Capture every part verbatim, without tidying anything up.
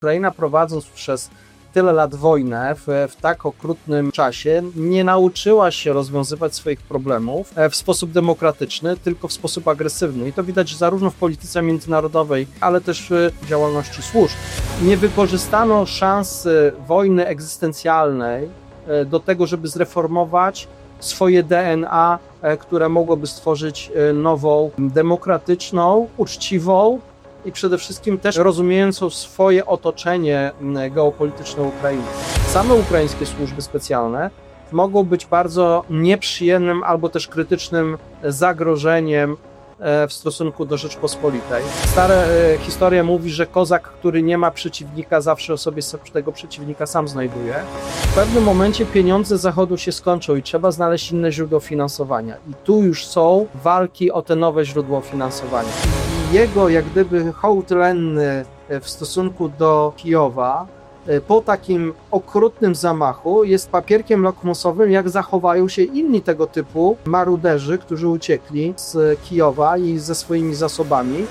Ukraina, prowadząc przez tyle lat wojnę w, w tak okrutnym czasie, nie nauczyła się rozwiązywać swoich problemów w sposób demokratyczny, tylko w sposób agresywny. I to widać zarówno w polityce międzynarodowej, ale też w działalności służb. Nie wykorzystano szansy wojny egzystencjalnej do tego, żeby zreformować swoje D N A, które mogłoby stworzyć nową, demokratyczną, uczciwą i przede wszystkim też rozumiejącą swoje otoczenie geopolityczne Ukrainy. Same ukraińskie służby specjalne mogą być bardzo nieprzyjemnym albo też krytycznym zagrożeniem w stosunku do Rzeczpospolitej. Stara historia mówi, że kozak, który nie ma przeciwnika, zawsze o sobie tego przeciwnika sam znajduje. W pewnym momencie pieniądze Zachodu się skończą i trzeba znaleźć inne źródło finansowania. I tu już są walki o te nowe źródło finansowania. I jego jak gdyby hołd lenny w stosunku do Kijowa po takim okrutnym zamachu jest papierkiem lakmusowym, jak zachowają się inni tego typu maruderzy, którzy uciekli z Kijowa i ze swoimi zasobami.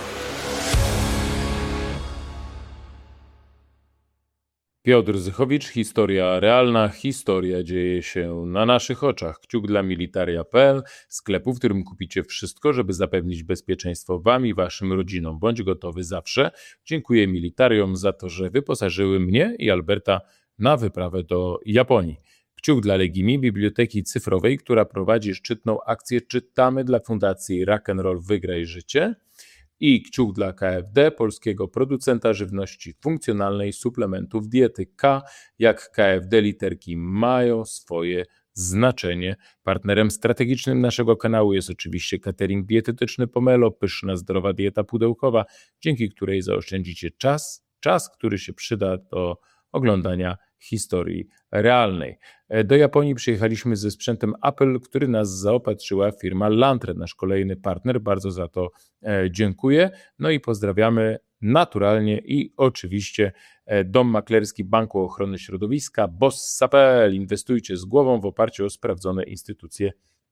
Piotr Zychowicz, historia realna, historia dzieje się na naszych oczach. Kciuk dla militaria kropka p l, sklepu, w którym kupicie wszystko, żeby zapewnić bezpieczeństwo wam i waszym rodzinom. Bądź gotowy zawsze. Dziękuję militariom za to, że wyposażyły mnie i Alberta na wyprawę do Japonii. Kciuk dla Legimi, biblioteki cyfrowej, która prowadzi szczytną akcję Czytamy dla Fundacji Rock'n'Roll Wygraj Życie. I kciuk dla K F D, polskiego producenta żywności funkcjonalnej, suplementów diety K. Jak K F D literki mają swoje znaczenie. Partnerem strategicznym naszego kanału jest oczywiście catering dietetyczny Pomelo, pyszna, zdrowa dieta pudełkowa, dzięki której zaoszczędzicie czas, czas, który się przyda do oglądania historii realnej. Do Japonii przyjechaliśmy ze sprzętem Apple, który nas zaopatrzyła firma Lantre, nasz kolejny partner. Bardzo za to dziękuję. No i pozdrawiamy naturalnie i oczywiście Dom Maklerski Banku Ochrony Środowiska, bossa kropka p l. Inwestujcie z głową w oparciu o sprawdzone instytucje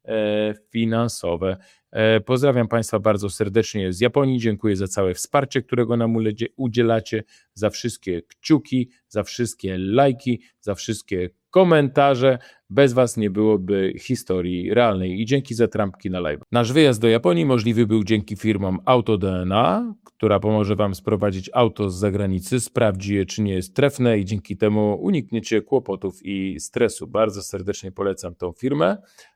finansowe. Pozdrawiam Państwa bardzo serdecznie z Japonii. Dziękuję za całe wsparcie, którego nam udzielacie, za wszystkie kciuki, za wszystkie lajki, za wszystkie komentarze. Bez Was nie byłoby historii realnej i dzięki za trampki na live. Nasz wyjazd do Japonii możliwy był dzięki firmom Auto D N A, która pomoże Wam sprowadzić auto z zagranicy, sprawdzi je, czy nie jest trefne i dzięki temu unikniecie kłopotów i stresu. Bardzo serdecznie polecam tą firmę.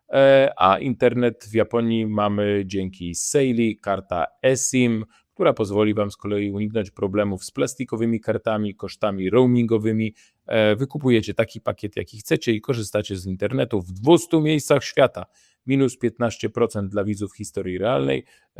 A internet w Japonii mamy dzięki Saily, karta eSIM, która pozwoli Wam z kolei uniknąć problemów z plastikowymi kartami, kosztami roamingowymi. Wykupujecie taki pakiet, jaki chcecie i korzystacie z internetu w dwustu miejscach świata. Minus piętnaście procent dla widzów historii realnej.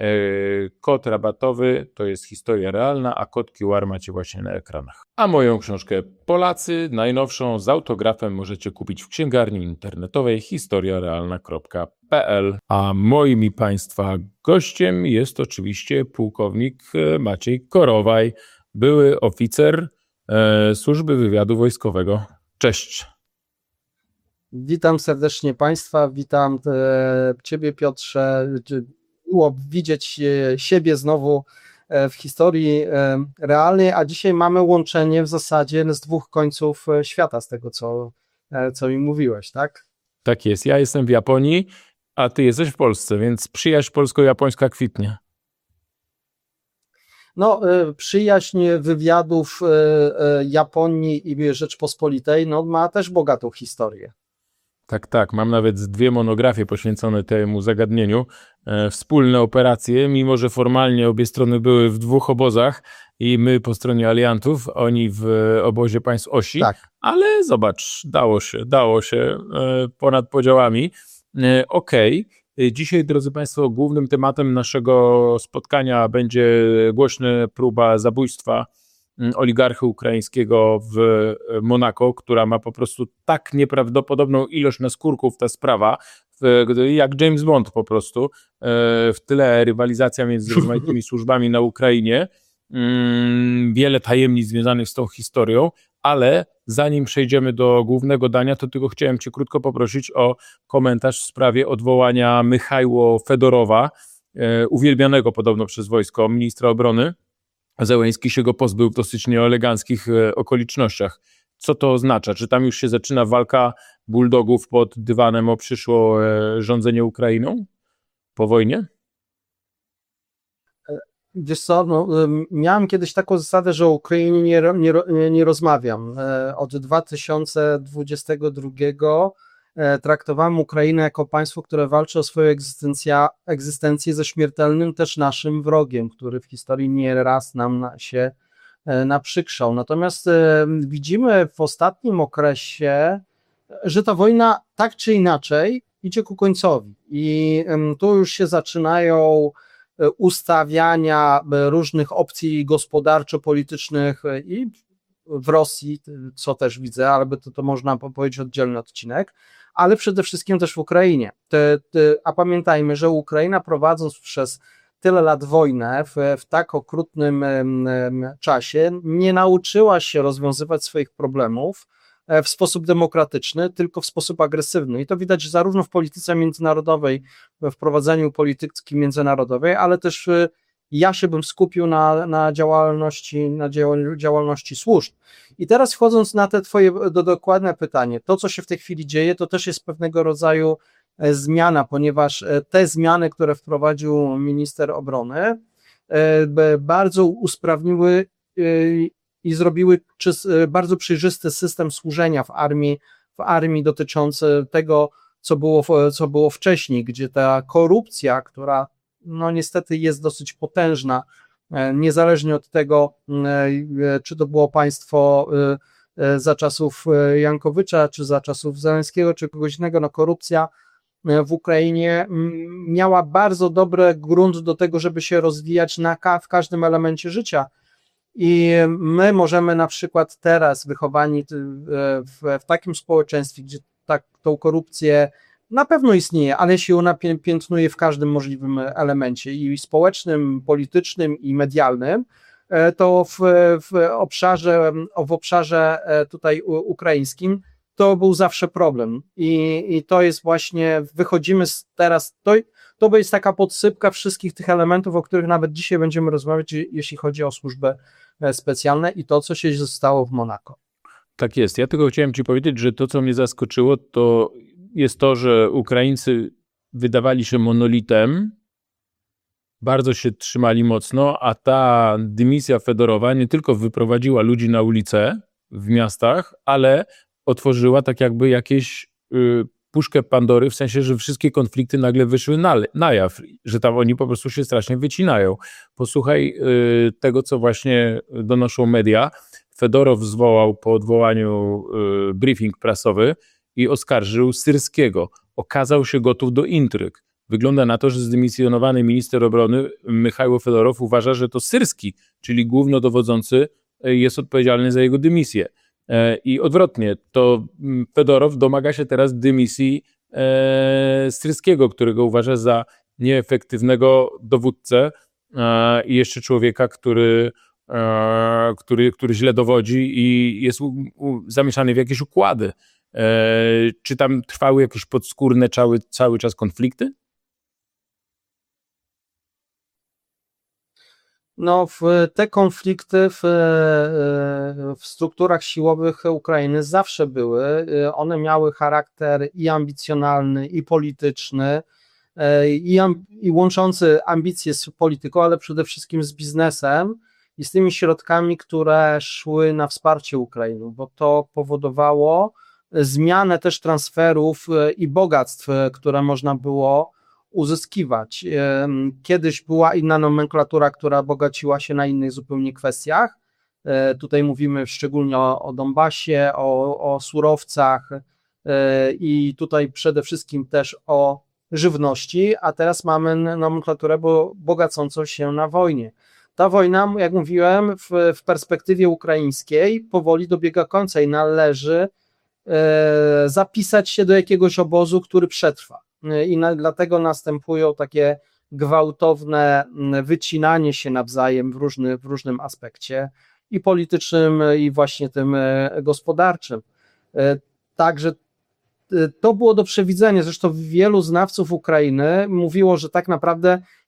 Kod rabatowy to jest historia realna, a kod Q R macie właśnie na ekranach. A moją książkę Polacy, najnowszą z autografem, możecie kupić w księgarni internetowej historia realna kropka p l. A moim i Państwa gościem jest oczywiście pułkownik Maciej Korowaj, były oficer e, Służby Wywiadu Wojskowego. Cześć. Witam serdecznie Państwa, witam e, Ciebie, Piotrze. Miło widzieć e, siebie znowu e, w historii e, realnej, a dzisiaj mamy łączenie w zasadzie z dwóch końców e, świata, z tego co, e, co mi mówiłeś, tak? Tak jest, ja jestem w Japonii, a Ty jesteś w Polsce, więc przyjaźń polsko-japońska kwitnie. No, e, przyjaźń wywiadów e, e, Japonii i Rzeczpospolitej no, ma też bogatą historię. Tak, tak. Mam nawet dwie monografie poświęcone temu zagadnieniu. E, wspólne operacje, mimo że formalnie obie strony były w dwóch obozach i my po stronie aliantów, oni w obozie państw osi, tak. Ale zobacz, dało się, dało się e, ponad podziałami. E, Okej. Okay. Dzisiaj, drodzy Państwo, głównym tematem naszego spotkania będzie głośna próba zabójstwa oligarchy ukraińskiego w Monako, która ma po prostu tak nieprawdopodobną ilość naskórków ta sprawa, jak James Bond po prostu, w tyle rywalizacja między rozmaitymi służbami na Ukrainie, wiele tajemnic związanych z tą historią, ale zanim przejdziemy do głównego dania, to tylko chciałem Cię krótko poprosić o komentarz w sprawie odwołania Michajło Fedorowa, uwielbianego podobno przez wojsko ministra obrony, Zełenski się go pozbył w dosyć nieeleganckich okolicznościach. Co to oznacza? Czy tam już się zaczyna walka bulldogów pod dywanem o przyszłe rządzenie Ukrainą po wojnie? Wiesz co, no, miałem kiedyś taką zasadę, że o Ukrainie nie, nie, nie rozmawiam. Od dwa tysiące dwudziestego drugiego traktowałem Ukrainę jako państwo, które walczy o swoją egzystencja, egzystencję ze śmiertelnym też naszym wrogiem, który w historii nieraz nam się naprzykrzał. Natomiast widzimy w ostatnim okresie, że ta wojna tak czy inaczej idzie ku końcowi i tu już się zaczynają ustawiania różnych opcji gospodarczo-politycznych i w Rosji, co też widzę, ale to, to można powiedzieć oddzielny odcinek, ale przede wszystkim też w Ukrainie. Te, te, a pamiętajmy, że Ukraina, prowadząc przez tyle lat wojnę w, w tak okrutnym czasie, nie nauczyła się rozwiązywać swoich problemów w sposób demokratyczny, tylko w sposób agresywny. I to widać zarówno w polityce międzynarodowej, we wprowadzaniu polityki międzynarodowej, ale też ja się bym skupił na, na działalności, na działalności służb. I teraz wchodząc na te twoje do, dokładne pytanie, to co się w tej chwili dzieje, to też jest pewnego rodzaju zmiana, ponieważ te zmiany, które wprowadził minister obrony, bardzo usprawniły i zrobiły bardzo przejrzysty system służenia w armii, w armii dotyczący tego, co było, co było wcześniej, gdzie ta korupcja, która no niestety jest dosyć potężna, niezależnie od tego, czy to było państwo za czasów Jankowycza, czy za czasów Zełenskiego, czy kogoś innego, no korupcja w Ukrainie miała bardzo dobry grunt do tego, żeby się rozwijać na, w każdym elemencie życia. I my możemy na przykład teraz, wychowani w, w takim społeczeństwie, gdzie tak, tą korupcję na pewno istnieje, ale się ona piętnuje w każdym możliwym elemencie i społecznym, politycznym i medialnym, to w, w obszarze, w obszarze tutaj ukraińskim to był zawsze problem i, i to jest właśnie, wychodzimy z teraz, to, to jest taka podsypka wszystkich tych elementów, o których nawet dzisiaj będziemy rozmawiać, jeśli chodzi o służbę specjalne i to, co się stało w Monako. Tak jest. Ja tylko chciałem ci powiedzieć, że to, co mnie zaskoczyło, to jest to, że Ukraińcy wydawali się monolitem, bardzo się trzymali mocno, a ta dymisja Fedorowa nie tylko wyprowadziła ludzi na ulicę w miastach, ale otworzyła tak jakby jakieś y, puszkę Pandory, w sensie, że wszystkie konflikty nagle wyszły na, na jaw, że tam oni po prostu się strasznie wycinają. Posłuchaj y, tego, co właśnie donoszą media. Fedorow zwołał po odwołaniu y, briefing prasowy i oskarżył Syrskiego. Okazał się gotów do intryg. Wygląda na to, że zdymisjonowany minister obrony Michajło Fedorow uważa, że to Syrski, czyli głównodowodzący, jest odpowiedzialny za jego dymisję. I odwrotnie, to Fedorow domaga się teraz dymisji e, Syrskiego, którego uważa za nieefektywnego dowódcę e, i jeszcze człowieka, który, e, który, który źle dowodzi i jest u, u, zamieszany w jakieś układy. E, czy tam trwały jakieś podskórne cały, cały czas konflikty? No, w te konflikty w, w strukturach siłowych Ukrainy zawsze były. One miały charakter i ambicjonalny, i polityczny, i, i łączący ambicje z polityką, ale przede wszystkim z biznesem i z tymi środkami, które szły na wsparcie Ukrainy, bo to powodowało zmianę też transferów i bogactw, które można było uzyskiwać. Kiedyś była inna nomenklatura, która bogaciła się na innych zupełnie kwestiach. Tutaj mówimy szczególnie o, o Donbasie, o, o surowcach i tutaj przede wszystkim też o żywności, a teraz mamy nomenklaturę bo, bogacącą się na wojnie. Ta wojna, jak mówiłem, w, w perspektywie ukraińskiej powoli dobiega końca i należy e, zapisać się do jakiegoś obozu, który przetrwa. I na, dlatego następują takie gwałtowne wycinanie się nawzajem w, różny, w różnym aspekcie i politycznym, i właśnie tym gospodarczym. Także to było do przewidzenia, zresztą wielu znawców Ukrainy mówiło, że tak naprawdę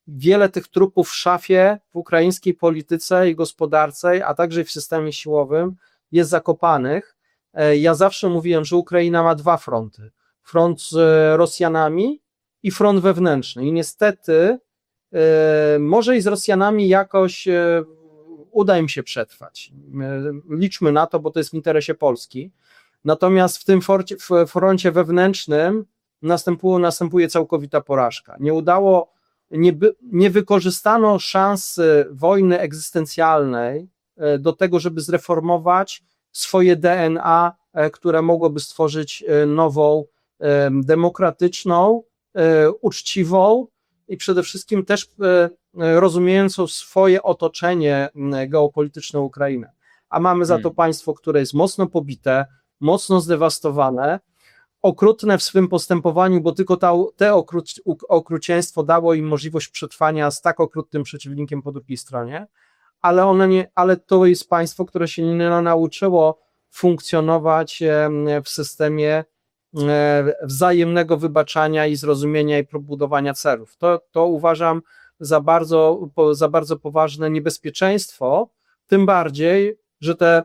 wiele tych trupów w szafie w ukraińskiej polityce i gospodarce, a także w systemie siłowym jest zakopanych. Ja zawsze mówiłem, że Ukraina ma dwa fronty. Front z Rosjanami i front wewnętrzny. I niestety może i z Rosjanami jakoś uda im się przetrwać. Liczmy na to, bo to jest w interesie Polski. Natomiast w tym forcie, w froncie wewnętrznym następuje, następuje całkowita porażka. Nie udało, nie, by, nie wykorzystano szansy wojny egzystencjalnej do tego, żeby zreformować swoje D N A, które mogłoby stworzyć nową, demokratyczną, uczciwą i przede wszystkim też rozumiejącą swoje otoczenie geopolityczne Ukrainę. A mamy za to państwo, które jest mocno pobite, mocno zdewastowane, okrutne w swym postępowaniu, bo tylko ta, te okruc, okrucieństwo dało im możliwość przetrwania z tak okrutnym przeciwnikiem po drugiej stronie, ale, one nie, ale to jest państwo, które się nie nauczyło funkcjonować w systemie wzajemnego wybaczania i zrozumienia i budowania celów. To, to uważam za bardzo, za bardzo poważne niebezpieczeństwo, tym bardziej, że te,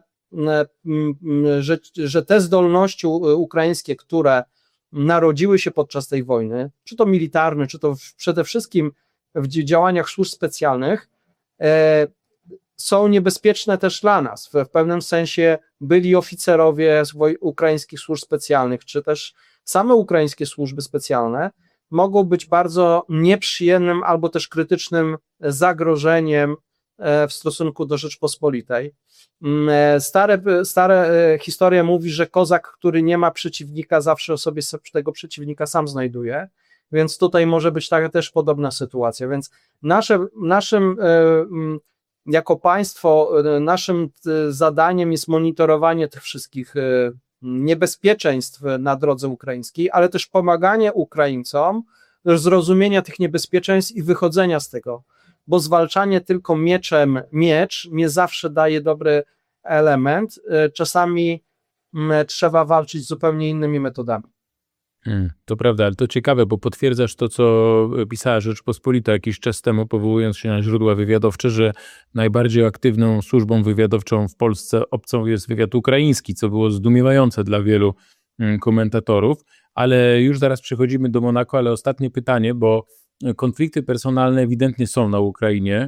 że, że te zdolności ukraińskie, które narodziły się podczas tej wojny, czy to militarne, czy to w, przede wszystkim w działaniach służb specjalnych, e, są niebezpieczne też dla nas. W, w pewnym sensie byli oficerowie z woj- ukraińskich służb specjalnych, czy też same ukraińskie służby specjalne mogą być bardzo nieprzyjemnym albo też krytycznym zagrożeniem w stosunku do Rzeczpospolitej. Stare, stare historia mówi, że kozak, który nie ma przeciwnika, zawsze sobie tego przeciwnika sam znajduje, więc tutaj może być taka też podobna sytuacja, więc nasze, naszym jako państwo, naszym zadaniem jest monitorowanie tych wszystkich niebezpieczeństw na drodze ukraińskiej, ale też pomaganie Ukraińcom zrozumienia tych niebezpieczeństw i wychodzenia z tego, bo zwalczanie tylko mieczem miecz nie zawsze daje dobry element, czasami trzeba walczyć zupełnie innymi metodami. Hmm, to prawda, ale to ciekawe, bo potwierdzasz to, co pisała Rzeczpospolita jakiś czas temu, powołując się na źródła wywiadowcze, że najbardziej aktywną służbą wywiadowczą w Polsce obcą jest wywiad ukraiński, co było zdumiewające dla wielu komentatorów, ale już zaraz przechodzimy do Monako, ale ostatnie pytanie, bo konflikty personalne ewidentnie są na Ukrainie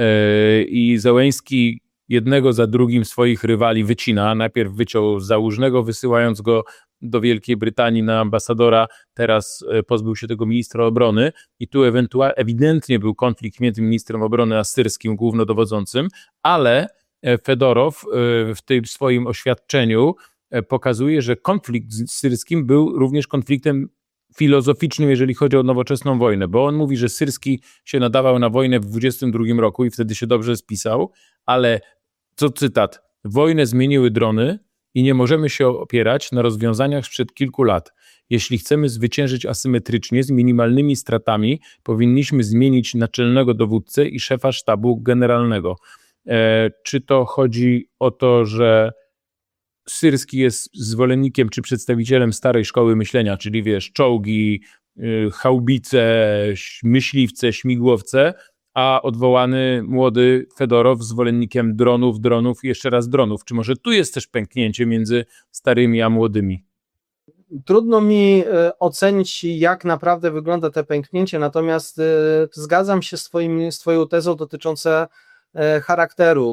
i Zełenski jednego za drugim swoich rywali wycina. Najpierw wyciął Załużnego, wysyłając go do Wielkiej Brytanii na ambasadora, teraz pozbył się tego ministra obrony i tu ewentualnie ewidentnie był konflikt między ministrem obrony a syrskim głównodowodzącym, ale Fedorow w tym swoim oświadczeniu pokazuje, że konflikt z syrskim był również konfliktem filozoficznym, jeżeli chodzi o nowoczesną wojnę, bo on mówi, że Syrski się nadawał na wojnę w dwudziestym drugim roku i wtedy się dobrze spisał, ale, co cytat, wojnę zmieniły drony i nie możemy się opierać na rozwiązaniach sprzed kilku lat. Jeśli chcemy zwyciężyć asymetrycznie z minimalnymi stratami, powinniśmy zmienić naczelnego dowódcę i szefa sztabu generalnego. E, czy to chodzi o to, że Syrski jest zwolennikiem czy przedstawicielem starej szkoły myślenia, czyli wiesz, czołgi, y, haubice, myśliwce, śmigłowce, a odwołany młody Fedorow zwolennikiem dronów, dronów i jeszcze raz dronów. Czy może tu jest też pęknięcie między starymi a młodymi? Trudno mi ocenić, jak naprawdę wygląda to pęknięcie, natomiast zgadzam się z, twoim, z twoją tezą dotyczącą charakteru.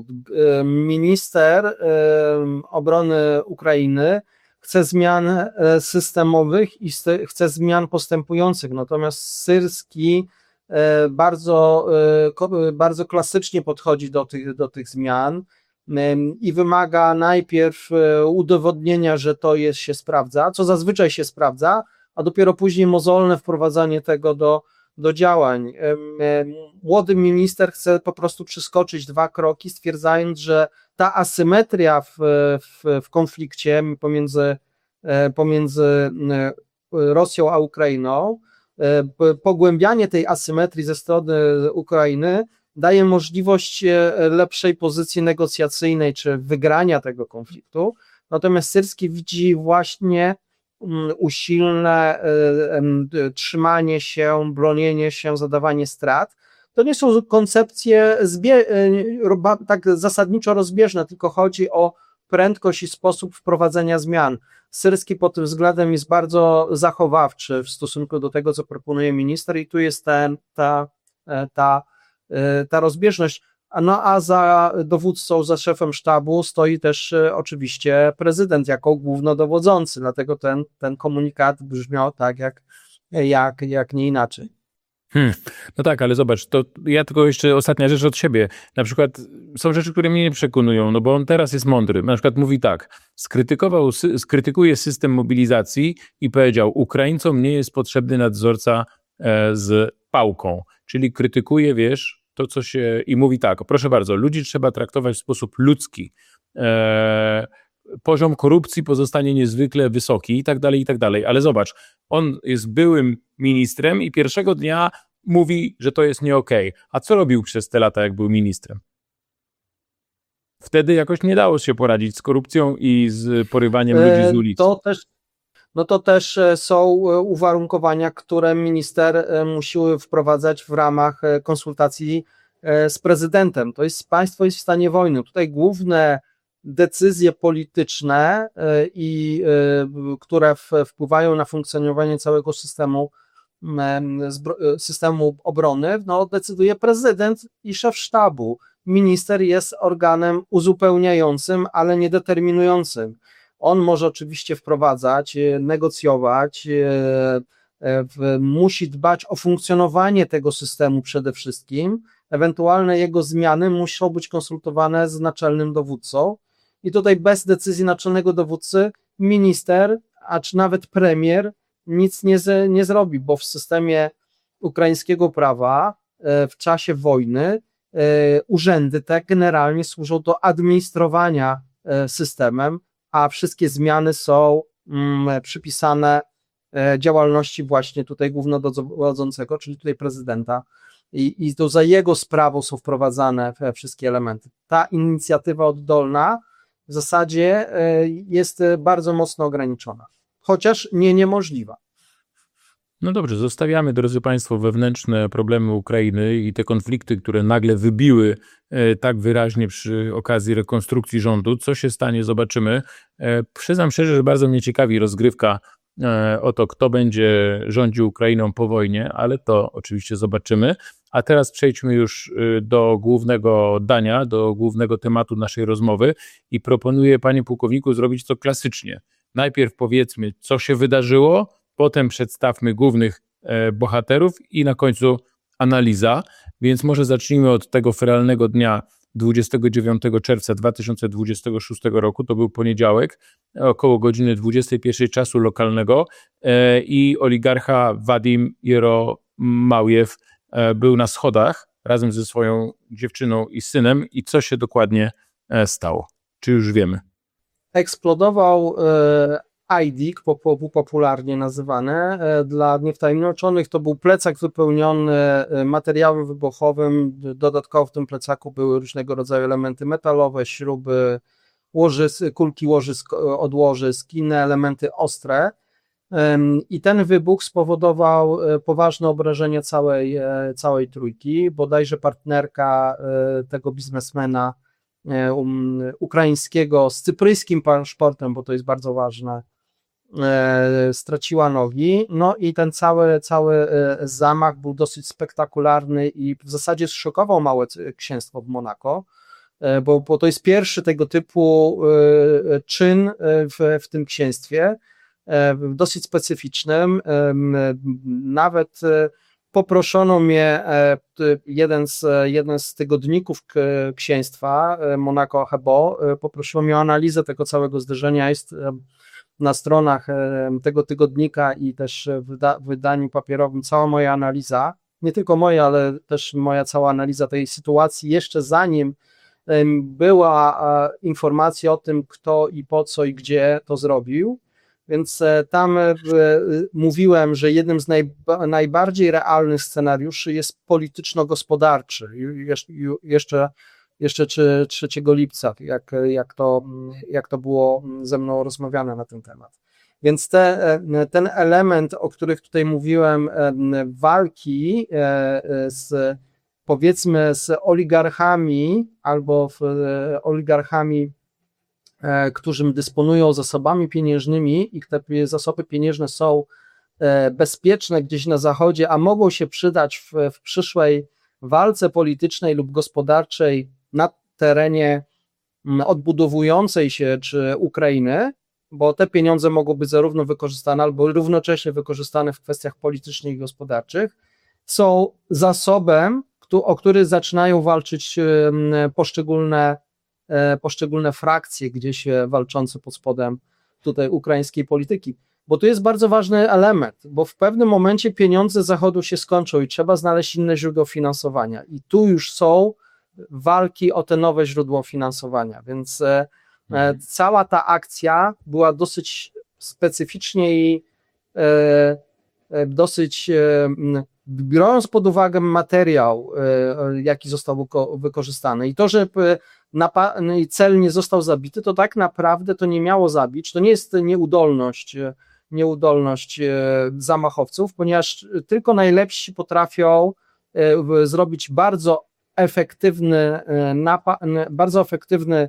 Minister obrony Ukrainy chce zmian systemowych i chce zmian postępujących, natomiast Syrski bardzo, bardzo klasycznie podchodzi do tych, do tych zmian i wymaga najpierw udowodnienia, że to jest, się sprawdza, co zazwyczaj się sprawdza, a dopiero później mozolne wprowadzanie tego do do działań. Młody minister chce po prostu przeskoczyć dwa kroki, stwierdzając, że ta asymetria w, w, w konflikcie pomiędzy, pomiędzy Rosją a Ukrainą, pogłębianie tej asymetrii ze strony Ukrainy daje możliwość lepszej pozycji negocjacyjnej czy wygrania tego konfliktu. Natomiast Syrski widzi właśnie usilne trzymanie się, bronienie się, zadawanie strat, to nie są koncepcje zbie- tak zasadniczo rozbieżne, tylko chodzi o prędkość i sposób wprowadzenia zmian. Syrski pod tym względem jest bardzo zachowawczy w stosunku do tego, co proponuje minister i tu jest ten, ta, ta, ta rozbieżność. No a za dowódcą, za szefem sztabu stoi też oczywiście prezydent jako głównodowodzący, dlatego ten, ten komunikat brzmiał tak jak, jak, jak nie inaczej. Hmm. No tak, ale zobacz, to ja tylko jeszcze ostatnia rzecz od siebie. Na przykład są rzeczy, które mnie nie przekonują, no bo on teraz jest mądry. Na przykład mówi tak, skrytykował, skrytykuje system mobilizacji i powiedział, Ukraińcom nie jest potrzebny nadzorca e, z pałką, czyli krytykuje, wiesz, to co się i mówi tak, proszę bardzo, ludzi trzeba traktować w sposób ludzki, e, poziom korupcji pozostanie niezwykle wysoki i tak dalej, i tak dalej, ale zobacz, on jest byłym ministrem i pierwszego dnia mówi, że to jest nie okej. A co robił przez te lata, jak był ministrem? Wtedy jakoś nie dało się poradzić z korupcją i z porywaniem ludzi z ulicy. To też, no to też są uwarunkowania, które minister musi wprowadzać w ramach konsultacji z prezydentem. To jest, państwo jest w stanie wojny. Tutaj główne decyzje polityczne, i które wpływają na funkcjonowanie całego systemu, systemu obrony, no decyduje prezydent i szef sztabu. Minister jest organem uzupełniającym, ale nie determinującym. On może oczywiście wprowadzać, negocjować, musi dbać o funkcjonowanie tego systemu przede wszystkim. Ewentualne jego zmiany muszą być konsultowane z naczelnym dowódcą. I tutaj bez decyzji naczelnego dowódcy minister, a czy nawet premier nic nie, z, nie zrobi, bo w systemie ukraińskiego prawa w czasie wojny urzędy te generalnie służą do administrowania systemem, a wszystkie zmiany są przypisane działalności właśnie tutaj głównodowodzącego, czyli tutaj prezydenta. I, i to za jego sprawą są wprowadzane wszystkie elementy. Ta inicjatywa oddolna w zasadzie jest bardzo mocno ograniczona, chociaż nie niemożliwa. No dobrze, zostawiamy, drodzy Państwo, wewnętrzne problemy Ukrainy i te konflikty, które nagle wybiły tak wyraźnie przy okazji rekonstrukcji rządu. Co się stanie, zobaczymy. Przyznam szczerze, że bardzo mnie ciekawi rozgrywka o to, kto będzie rządził Ukrainą po wojnie, ale to oczywiście zobaczymy. A teraz przejdźmy już do głównego dania, do głównego tematu naszej rozmowy i proponuję, panie pułkowniku, zrobić to klasycznie. Najpierw powiedzmy, co się wydarzyło, potem przedstawmy głównych bohaterów i na końcu analiza. Więc może zacznijmy od tego feralnego dnia dwudziestego dziewiątego czerwca dwa tysiące dwudziestego szóstego roku, to był poniedziałek, około godziny dwudziestej pierwszej czasu lokalnego i oligarcha Wadim Jeromałjew był na schodach razem ze swoją dziewczyną i synem. I co się dokładnie stało? Czy już wiemy? Eksplodował I D K, popularnie nazywane. Dla niewtajemniczonych to był plecak wypełniony materiałem wybuchowym. Dodatkowo w tym plecaku były różnego rodzaju elementy metalowe, śruby, łożysk, kulki łożysk, od łożysk, inne elementy ostre. I ten wybuch spowodował poważne obrażenia całej, całej trójki. Bodajże partnerka tego biznesmena um, ukraińskiego z cypryjskim paszportem, bo to jest bardzo ważne, straciła nogi, no i ten cały, cały zamach był dosyć spektakularny i w zasadzie zszokował małe księstwo w Monako, bo, bo to jest pierwszy tego typu czyn w, w tym księstwie, dosyć specyficznym. Nawet poproszono mnie, jeden z, jeden z tygodników księstwa, Monaco Hebo, poprosiło mnie o analizę tego całego zdarzenia. Jest na stronach tego tygodnika i też w wyda- wydaniu papierowym cała moja analiza, nie tylko moja, ale też moja cała analiza tej sytuacji, jeszcze zanim była informacja o tym, kto i po co i gdzie to zrobił. Więc tam mówiłem, że jednym z najba- najbardziej realnych scenariuszy jest polityczno-gospodarczy. Jeszcze jeszcze trzeciego lipca, jak, jak, to, jak to było ze mną rozmawiane na ten temat. Więc te, ten element, o których tutaj mówiłem, walki z, powiedzmy z oligarchami albo w, e, oligarchami, e, którzy dysponują zasobami pieniężnymi i te zasoby pieniężne są e, bezpieczne gdzieś na zachodzie, a mogą się przydać w, w przyszłej walce politycznej lub gospodarczej na terenie odbudowującej się czy Ukrainy, bo te pieniądze mogą być zarówno wykorzystane albo równocześnie wykorzystane w kwestiach politycznych i gospodarczych, są zasobem, o który zaczynają walczyć poszczególne, poszczególne frakcje gdzieś walczące pod spodem tutaj ukraińskiej polityki. Bo tu jest bardzo ważny element, bo w pewnym momencie pieniądze Zachodu się skończą i trzeba znaleźć inne źródło finansowania. I tu już są walki o te nowe źródło finansowania, więc mhm. cała ta akcja była dosyć specyficznie i e, dosyć, e, biorąc pod uwagę materiał, e, jaki został wykorzystany i to, że napa- cel nie został zabity, to tak naprawdę to nie miało zabić, to nie jest nieudolność, nieudolność zamachowców, ponieważ tylko najlepsi potrafią zrobić bardzo efektywny, bardzo efektywny,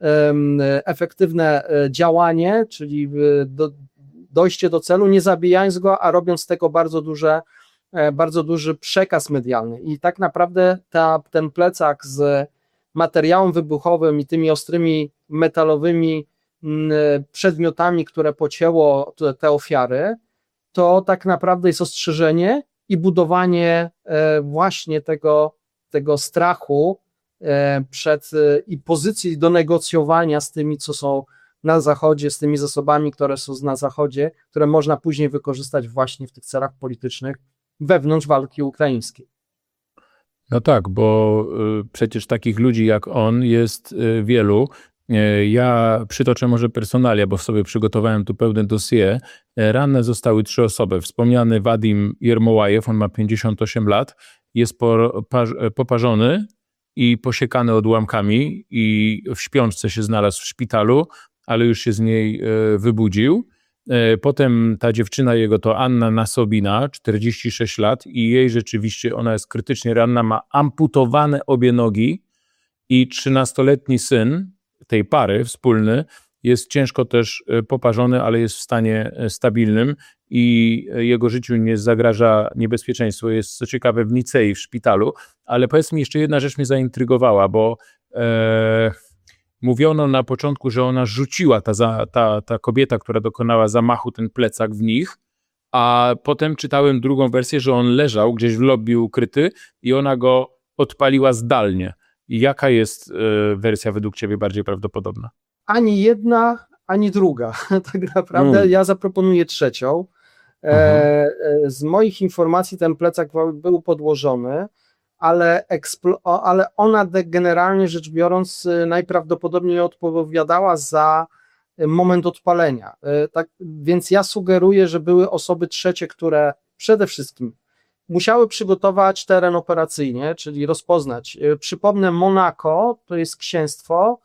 efektywne działanie, czyli do, dojście do celu, nie zabijając go, a robiąc z tego bardzo duże, bardzo duży przekaz medialny. I tak naprawdę ta, ten plecak z materiałem wybuchowym i tymi ostrymi metalowymi przedmiotami, które pocięło te, te ofiary, to tak naprawdę jest ostrzeżenie i budowanie właśnie tego tego strachu przed i pozycji do negocjowania z tymi, co są na Zachodzie, z tymi zasobami, które są na Zachodzie, które można później wykorzystać właśnie w tych celach politycznych wewnątrz walki ukraińskiej. No tak, bo przecież takich ludzi jak on jest wielu. Ja przytoczę może personalia, bo sobie przygotowałem tu pełne dossier. Ranne zostały trzy osoby. Wspomniany Wadim Jermołajew, on ma pięćdziesiąt osiem lat, jest poparzony i posiekany odłamkami i w śpiączce się znalazł w szpitalu, ale już się z niej wybudził. Potem ta dziewczyna jego to Anna Nasobina, czterdzieści sześć lat i jej rzeczywiście, ona jest krytycznie ranna, ma amputowane obie nogi i trzynastoletni syn tej pary wspólny jest ciężko też poparzony, ale jest w stanie stabilnym i jego życiu nie zagraża niebezpieczeństwo. Jest co ciekawe w Nicei, w szpitalu, ale powiedz mi, jeszcze jedna rzecz mnie zaintrygowała, bo e, mówiono na początku, że ona rzuciła, ta, za, ta, ta kobieta, która dokonała zamachu, ten plecak w nich, a potem czytałem drugą wersję, że on leżał gdzieś w lobby ukryty i ona go odpaliła zdalnie. Jaka jest y, wersja według ciebie bardziej prawdopodobna? Ani jedna, ani druga. Tak naprawdę mm. ja zaproponuję trzecią. E, z moich informacji ten plecak był podłożony, ale, eksplo- ale ona generalnie rzecz biorąc najprawdopodobniej odpowiadała za moment odpalenia. E, tak, więc ja sugeruję, że były osoby trzecie, które przede wszystkim musiały przygotować teren operacyjnie, czyli rozpoznać. Przypomnę, Monako to jest księstwo,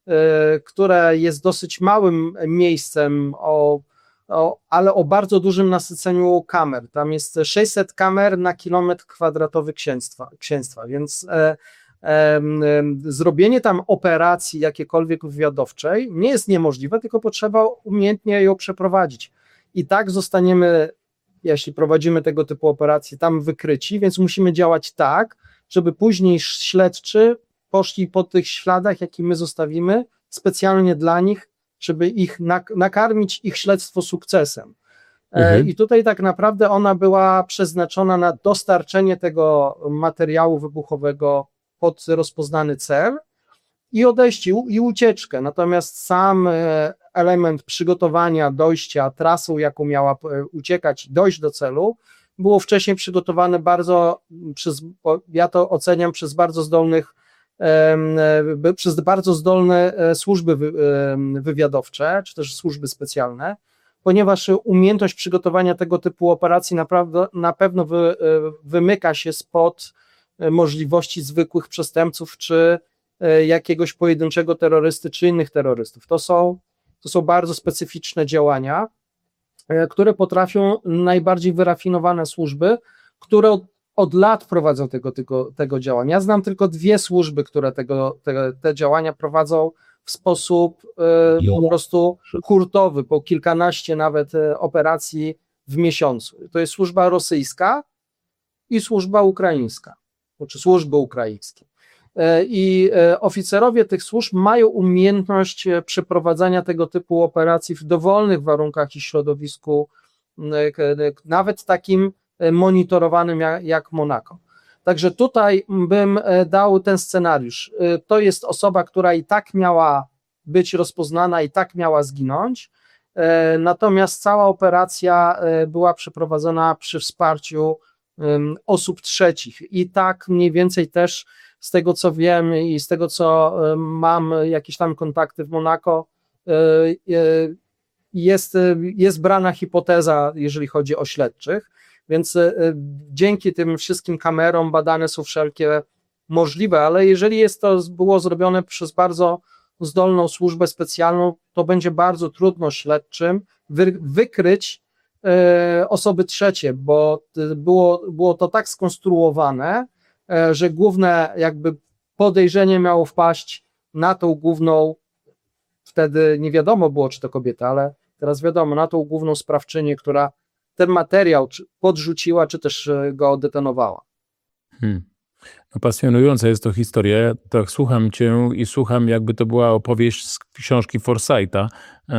które jest dosyć małym miejscem, o, o, ale o bardzo dużym nasyceniu kamer. Tam jest sześćset kamer na kilometr kwadratowy księstwa, księstwa więc e, e, zrobienie tam operacji jakiejkolwiek wywiadowczej nie jest niemożliwe, tylko potrzeba umiejętnie ją przeprowadzić. I tak zostaniemy, jeśli prowadzimy tego typu operacje, tam wykryci, więc musimy działać tak, żeby później śledczy poszli po tych śladach, jakie my zostawimy, specjalnie dla nich, żeby ich nakarmić ich śledztwo sukcesem. Mhm. I tutaj tak naprawdę ona była przeznaczona na dostarczenie tego materiału wybuchowego pod rozpoznany cel i odejście, i ucieczkę. Natomiast sam element przygotowania, dojścia, trasą, jaką miała uciekać, dojść do celu, było wcześniej przygotowane bardzo, przez, ja to oceniam, przez bardzo zdolnych, przez bardzo zdolne służby wywiadowcze, czy też służby specjalne, ponieważ umiejętność przygotowania tego typu operacji naprawdę, na pewno wy, wymyka się spod możliwości zwykłych przestępców, czy jakiegoś pojedynczego terrorysty, czy innych terrorystów. To są, to są bardzo specyficzne działania, które potrafią najbardziej wyrafinowane służby, które od lat prowadzą tego, tego, tego działania. Ja znam tylko dwie służby, które tego, te, te działania prowadzą w sposób y, po prostu hurtowy, po kilkanaście nawet y, operacji w miesiącu. To jest służba rosyjska i służba ukraińska, czy służby ukraińskie. I oficerowie tych służb mają umiejętność przeprowadzania tego typu operacji w dowolnych warunkach i środowisku, nawet takim monitorowanym jak, jak Monako. Także tutaj bym dał ten scenariusz. To jest osoba, która i tak miała być rozpoznana, i tak miała zginąć, natomiast cała operacja była przeprowadzona przy wsparciu osób trzecich i tak mniej więcej też z tego co wiem i z tego co mam jakieś tam kontakty w Monako, jest, jest brana hipoteza, jeżeli chodzi o śledczych, więc dzięki tym wszystkim kamerom badane są wszelkie możliwe, ale jeżeli jest to było zrobione przez bardzo zdolną służbę specjalną, to będzie bardzo trudno śledczym wy, wykryć osoby trzecie, bo było, było to tak skonstruowane, że główne jakby podejrzenie miało wpaść na tą główną, wtedy nie wiadomo było, czy to kobieta, ale teraz wiadomo, na tą główną sprawczynię, która ten materiał podrzuciła, czy też go detonowała. Hmm. No, pasjonująca jest to historia. Tak słucham cię i słucham, jakby to była opowieść z książki Forsytha,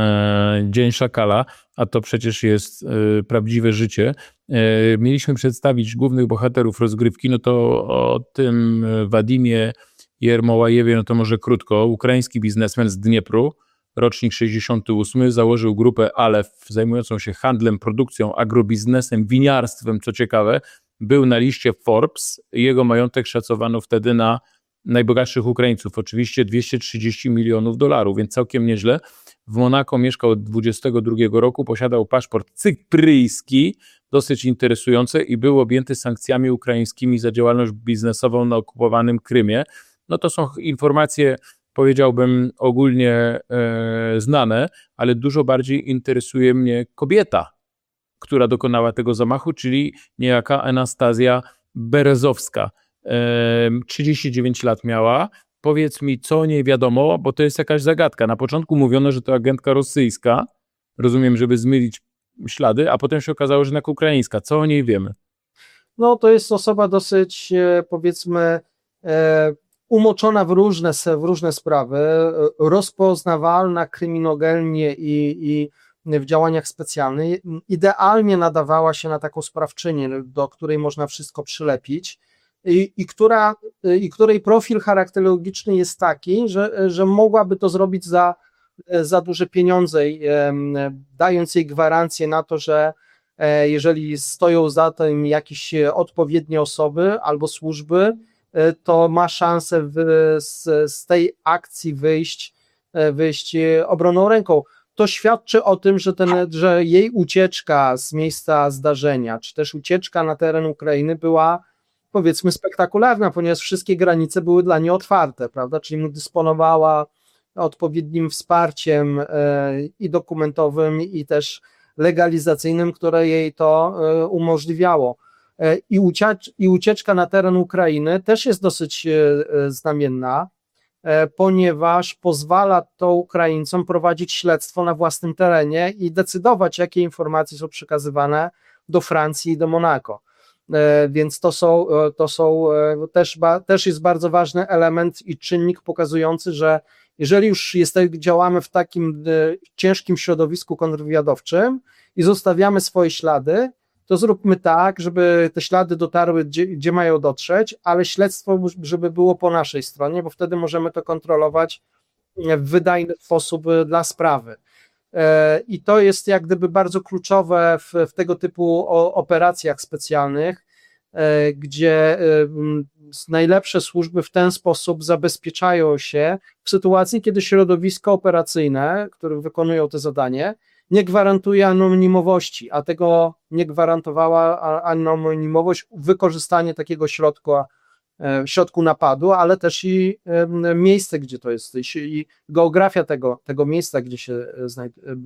e, Dzień Szakala, a to przecież jest e, prawdziwe życie. E, mieliśmy przedstawić głównych bohaterów rozgrywki, no to o tym Wadimie Jermołajewie, no to może krótko. Ukraiński biznesmen z Dniepru, rocznik sześćdziesiąty ósmy, założył grupę Alef zajmującą się handlem, produkcją, agrobiznesem, winiarstwem, co ciekawe. Był na liście Forbes i jego majątek szacowano wtedy na najbogatszych Ukraińców, oczywiście dwieście trzydzieści milionów dolarów, więc całkiem nieźle. W Monako mieszkał od dwudziestego drugiego roku, posiadał paszport cypryjski, dosyć interesujący i był objęty sankcjami ukraińskimi za działalność biznesową na okupowanym Krymie. No to są informacje, powiedziałbym, ogólnie e, znane, ale dużo bardziej interesuje mnie kobieta, która dokonała tego zamachu, czyli niejaka Anastazja Berezowska. trzydzieści dziewięć lat miała. Powiedz mi, co nie wiadomo, bo to jest jakaś zagadka. Na początku mówiono, że to agentka rosyjska, rozumiem, żeby zmylić ślady, a potem się okazało, że jednak ukraińska. Co o niej wiemy? No to jest osoba dosyć, powiedzmy, umoczona w różne, w różne sprawy, rozpoznawalna kryminogennie i, i w działaniach specjalnych, idealnie nadawała się na taką sprawczynię, do której można wszystko przylepić i, i, która, i której profil charakterologiczny jest taki, że, że mogłaby to zrobić za, za duże pieniądze, dając jej gwarancję na to, że jeżeli stoją za tym jakieś odpowiednie osoby albo służby, to ma szansę w, z, z tej akcji wyjść, wyjść obronną ręką. To świadczy o tym, że, ten, że jej ucieczka z miejsca zdarzenia, czy też ucieczka na teren Ukrainy była, powiedzmy, spektakularna, ponieważ wszystkie granice były dla niej otwarte, prawda, czyli dysponowała odpowiednim wsparciem i dokumentowym, i też legalizacyjnym, które jej to umożliwiało. I, uciecz, i ucieczka na teren Ukrainy też jest dosyć znamienna, ponieważ pozwala to Ukraińcom prowadzić śledztwo na własnym terenie i decydować, jakie informacje są przekazywane do Francji i do Monako. Więc to są, to są też, też jest bardzo ważny element i czynnik pokazujący, że jeżeli już jesteśmy, działamy w takim ciężkim środowisku kontrwywiadowczym i zostawiamy swoje ślady, to zróbmy tak, żeby te ślady dotarły, gdzie, gdzie mają dotrzeć, ale śledztwo, żeby było po naszej stronie, bo wtedy możemy to kontrolować w wydajny sposób dla sprawy. I to jest jak gdyby bardzo kluczowe w, w tego typu operacjach specjalnych, gdzie najlepsze służby w ten sposób zabezpieczają się w sytuacji, kiedy środowisko operacyjne, które wykonują to zadanie, nie gwarantuje anonimowości, a tego nie gwarantowała anonimowość, wykorzystanie takiego środku, środku napadu, ale też i miejsce, gdzie to jest, i geografia tego, tego miejsca, gdzie się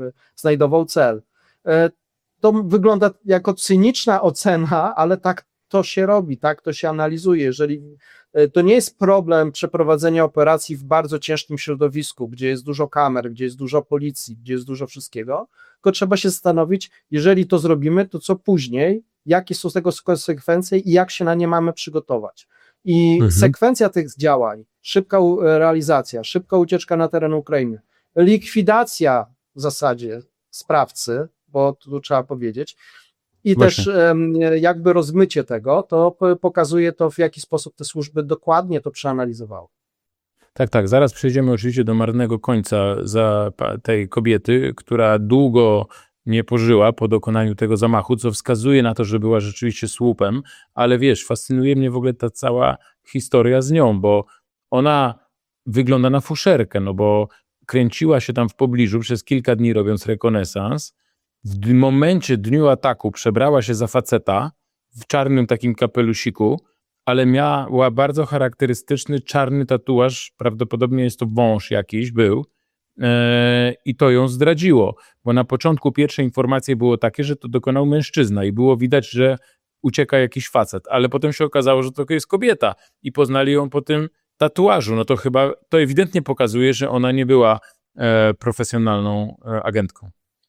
znajdował cel. To wygląda jako cyniczna ocena, ale tak, to się robi, tak to się analizuje. Jeżeli to nie jest problem przeprowadzenia operacji w bardzo ciężkim środowisku, gdzie jest dużo kamer, gdzie jest dużo policji, gdzie jest dużo wszystkiego, tylko trzeba się zastanowić, jeżeli to zrobimy, to co później, jakie są z tego konsekwencje i jak się na nie mamy przygotować. I mhm. sekwencja tych działań, szybka realizacja, szybka ucieczka na teren Ukrainy, likwidacja w zasadzie sprawcy, bo tu trzeba powiedzieć, i Właśnie. też jakby rozmycie tego, to pokazuje to, w jaki sposób te służby dokładnie to przeanalizowały. Tak, tak, zaraz przejdziemy oczywiście do marnego końca za tej kobiety, która długo nie pożyła po dokonaniu tego zamachu, co wskazuje na to, że była rzeczywiście słupem, ale wiesz, fascynuje mnie w ogóle ta cała historia z nią, bo ona wygląda na fuszerkę, no bo kręciła się tam w pobliżu przez kilka dni robiąc rekonesans. W momencie, dniu ataku przebrała się za faceta w czarnym takim kapelusiku, ale miała bardzo charakterystyczny czarny tatuaż, prawdopodobnie jest to wąż jakiś był, yy, i to ją zdradziło, bo na początku pierwsze informacje było takie, że to dokonał mężczyzna i było widać, że ucieka jakiś facet, ale potem się okazało, że to jest kobieta i poznali ją po tym tatuażu. No to chyba, to ewidentnie pokazuje, że ona nie była e, profesjonalną e, agentką.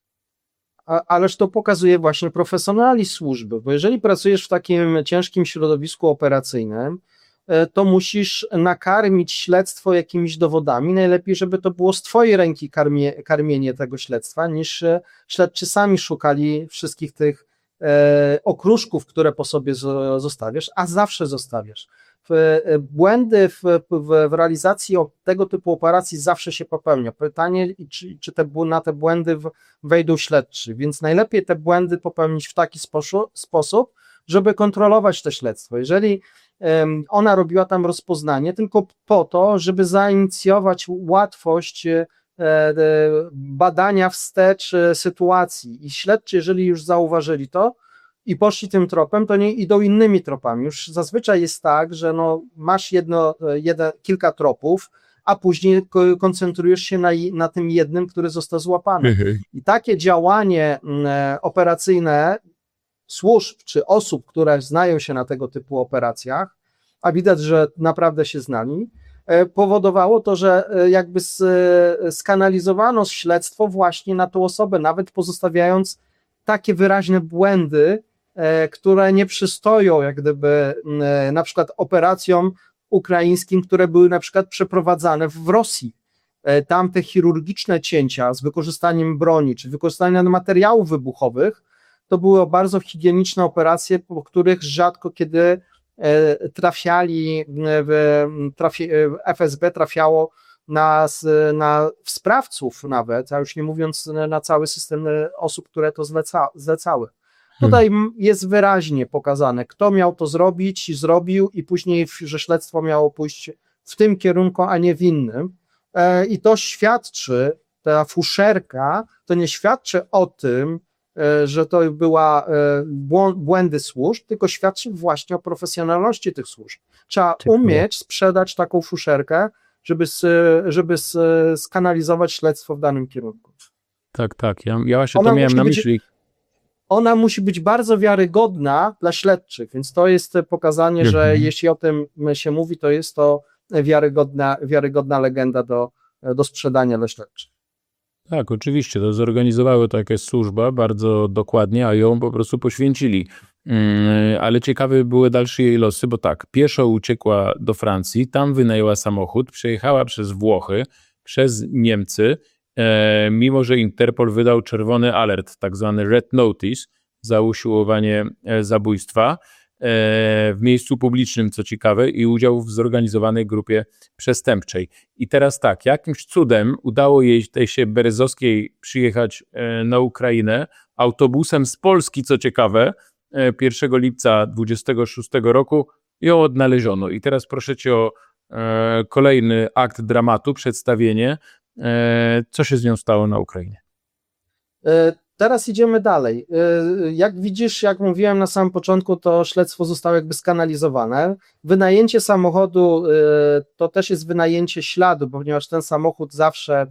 Ależ to pokazuje właśnie profesjonalizm służby, bo jeżeli pracujesz w takim ciężkim środowisku operacyjnym, to musisz nakarmić śledztwo jakimiś dowodami, najlepiej, żeby to było z twojej ręki karmie, karmienie tego śledztwa, niż śledczy sami szukali wszystkich tych e, okruszków, które po sobie zostawiasz, a zawsze zostawiasz. Błędy w, w, w realizacji tego typu operacji zawsze się popełnia. Pytanie, czy, czy te, na te błędy wejdą śledczy, więc najlepiej te błędy popełnić w taki sposób, sposób żeby kontrolować to śledztwo. Jeżeli um, ona robiła tam rozpoznanie tylko po to, żeby zainicjować łatwość e, e, badania wstecz e, sytuacji i śledczy, jeżeli już zauważyli to, i poszli tym tropem, to nie idą innymi tropami. Już zazwyczaj jest tak, że no, masz jedno, jeden, kilka tropów, a później koncentrujesz się na, na tym jednym, który został złapany. Mhm. I takie działanie e, operacyjne służb czy osób, które znają się na tego typu operacjach, a widać, że naprawdę się znali, e, powodowało to, że e, jakby s, e, skanalizowano śledztwo właśnie na tą osobę, nawet pozostawiając takie wyraźne błędy, które nie przystoją jak gdyby na przykład operacjom ukraińskim, które były na przykład przeprowadzane w Rosji. Tam te chirurgiczne cięcia z wykorzystaniem broni, czy wykorzystaniem materiałów wybuchowych, to były bardzo higieniczne operacje, po których rzadko kiedy trafiali, trafi, F S B trafiało na, na sprawców nawet, a już nie mówiąc na cały system osób, które to zleca, zlecały. Tutaj hmm. jest wyraźnie pokazane, kto miał to zrobić, zrobił i później, że śledztwo miało pójść w tym kierunku, a nie w innym. E, I to świadczy, ta fuszerka, to nie świadczy o tym, e, że to była e, błędy służb, tylko świadczy właśnie o profesjonalności tych służb. Trzeba umieć sprzedać taką fuszerkę, żeby, żeby skanalizować śledztwo w danym kierunku. Tak, tak. Ja, ja właśnie Ona to miałem na myśli. Być, ona musi być bardzo wiarygodna dla śledczych, więc to jest pokazanie, mhm. że jeśli o tym się mówi, to jest to wiarygodna, wiarygodna legenda do, do sprzedania dla śledczych. Tak, oczywiście. To zorganizowały to jakaś służba bardzo dokładnie, a ją po prostu poświęcili. Ale ciekawe były dalsze jej losy, bo tak, pieszo uciekła do Francji, tam wynajęła samochód, przejechała przez Włochy, przez Niemcy, e, mimo że Interpol wydał czerwony alert, tak zwany red notice, za usiłowanie e, zabójstwa e, w miejscu publicznym, co ciekawe, i udział w zorganizowanej grupie przestępczej. I teraz tak, jakimś cudem udało jej tej się Berezowskiej przyjechać e, na Ukrainę autobusem z Polski, co ciekawe, pierwszego lipca dwudziestego szóstego roku ją odnaleziono. I teraz proszę cię o e, kolejny akt dramatu, przedstawienie. E, co się z nią stało na Ukrainie? E, teraz idziemy dalej. E, jak widzisz, jak mówiłem na samym początku, to śledztwo zostało jakby skanalizowane. Wynajęcie samochodu e, to też jest wynajęcie śladu, ponieważ ten samochód zawsze,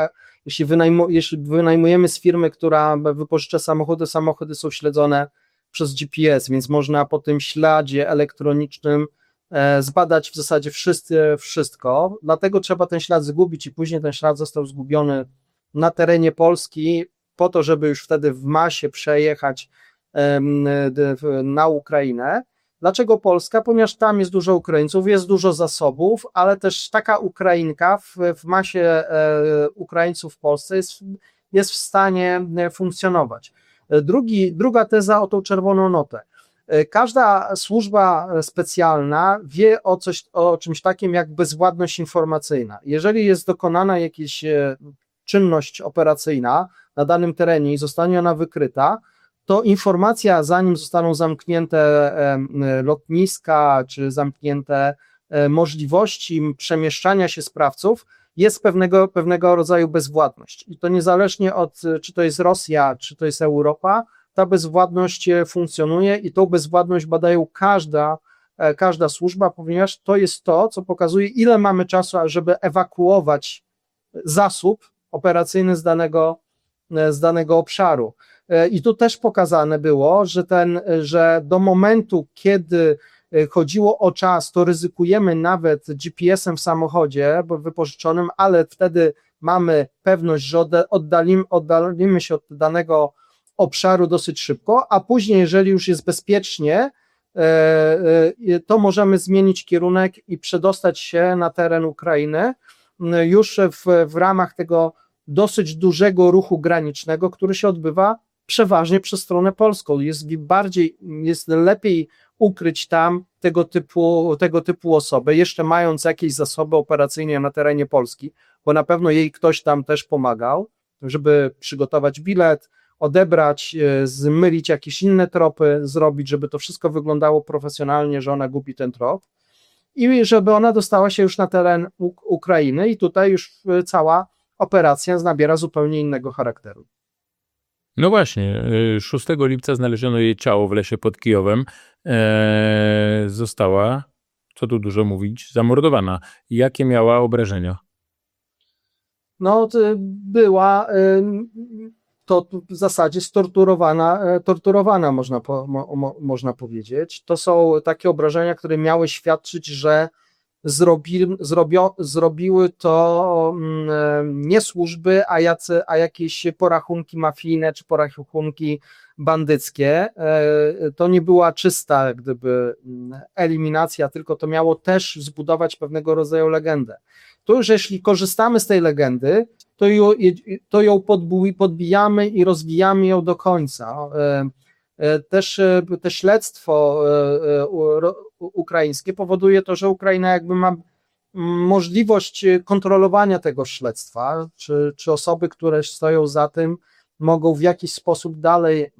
jeśli, wynajmu, jeśli wynajmujemy z firmy, która wypożycza samochody, samochody są śledzone przez G P S, więc można po tym śladzie elektronicznym zbadać w zasadzie wszyscy, wszystko, dlatego trzeba ten ślad zgubić i później ten ślad został zgubiony na terenie Polski po to, żeby już wtedy w masie przejechać na Ukrainę. Dlaczego Polska? Ponieważ tam jest dużo Ukraińców, jest dużo zasobów, ale też taka Ukrainka w, w masie e, Ukraińców w Polsce jest, jest w stanie funkcjonować. Drugi, druga teza o tą czerwoną notę. Każda służba specjalna wie o, coś, o czymś takim jak bezwładność informacyjna. Jeżeli jest dokonana jakaś czynność operacyjna na danym terenie i zostanie ona wykryta, to informacja, zanim zostaną zamknięte lotniska, czy zamknięte możliwości przemieszczania się sprawców, jest pewnego, pewnego rodzaju bezwładność. I to niezależnie od, czy to jest Rosja, czy to jest Europa, ta bezwładność funkcjonuje i tą bezwładność badają każda, każda służba, ponieważ to jest to, co pokazuje, ile mamy czasu, żeby ewakuować zasób operacyjny z danego, z danego obszaru. I tu też pokazane było, że, ten, że do momentu, kiedy chodziło o czas, to ryzykujemy nawet G P S-em w samochodzie wypożyczonym, ale wtedy mamy pewność, że oddalimy, oddalimy się od danego obszaru dosyć szybko, a później, jeżeli już jest bezpiecznie, to możemy zmienić kierunek i przedostać się na teren Ukrainy już w, w ramach tego dosyć dużego ruchu granicznego, który się odbywa przeważnie przez stronę polską. Jest bardziej, jest lepiej ukryć tam tego typu, tego typu osoby, jeszcze mając jakieś zasoby operacyjne na terenie Polski, bo na pewno jej ktoś tam też pomagał, żeby przygotować bilet, odebrać, zmylić jakieś inne tropy, zrobić, żeby to wszystko wyglądało profesjonalnie, że ona gubi ten trop i żeby ona dostała się już na teren Ukrainy i tutaj już cała operacja nabiera zupełnie innego charakteru. No właśnie, szóstego lipca znaleziono jej ciało w lesie pod Kijowem. Eee, została, co tu dużo mówić, zamordowana. Jakie miała obrażenia? No, była to w zasadzie storturowana, torturowana można, po, mo, można powiedzieć. To są takie obrażenia, które miały świadczyć, że Zrobi, zrobio, zrobiły to nie służby, a, jacy, a jakieś porachunki mafijne czy porachunki bandyckie. To nie była czysta gdyby eliminacja, tylko to miało też zbudować pewnego rodzaju legendę. To już jeśli korzystamy z tej legendy, to ją, to ją podbijamy i rozwijamy ją do końca. Też te śledztwo ukraińskie powoduje to, że Ukraina jakby ma możliwość kontrolowania tego śledztwa, czy, czy osoby, które stoją za tym, mogą w jakiś sposób dalej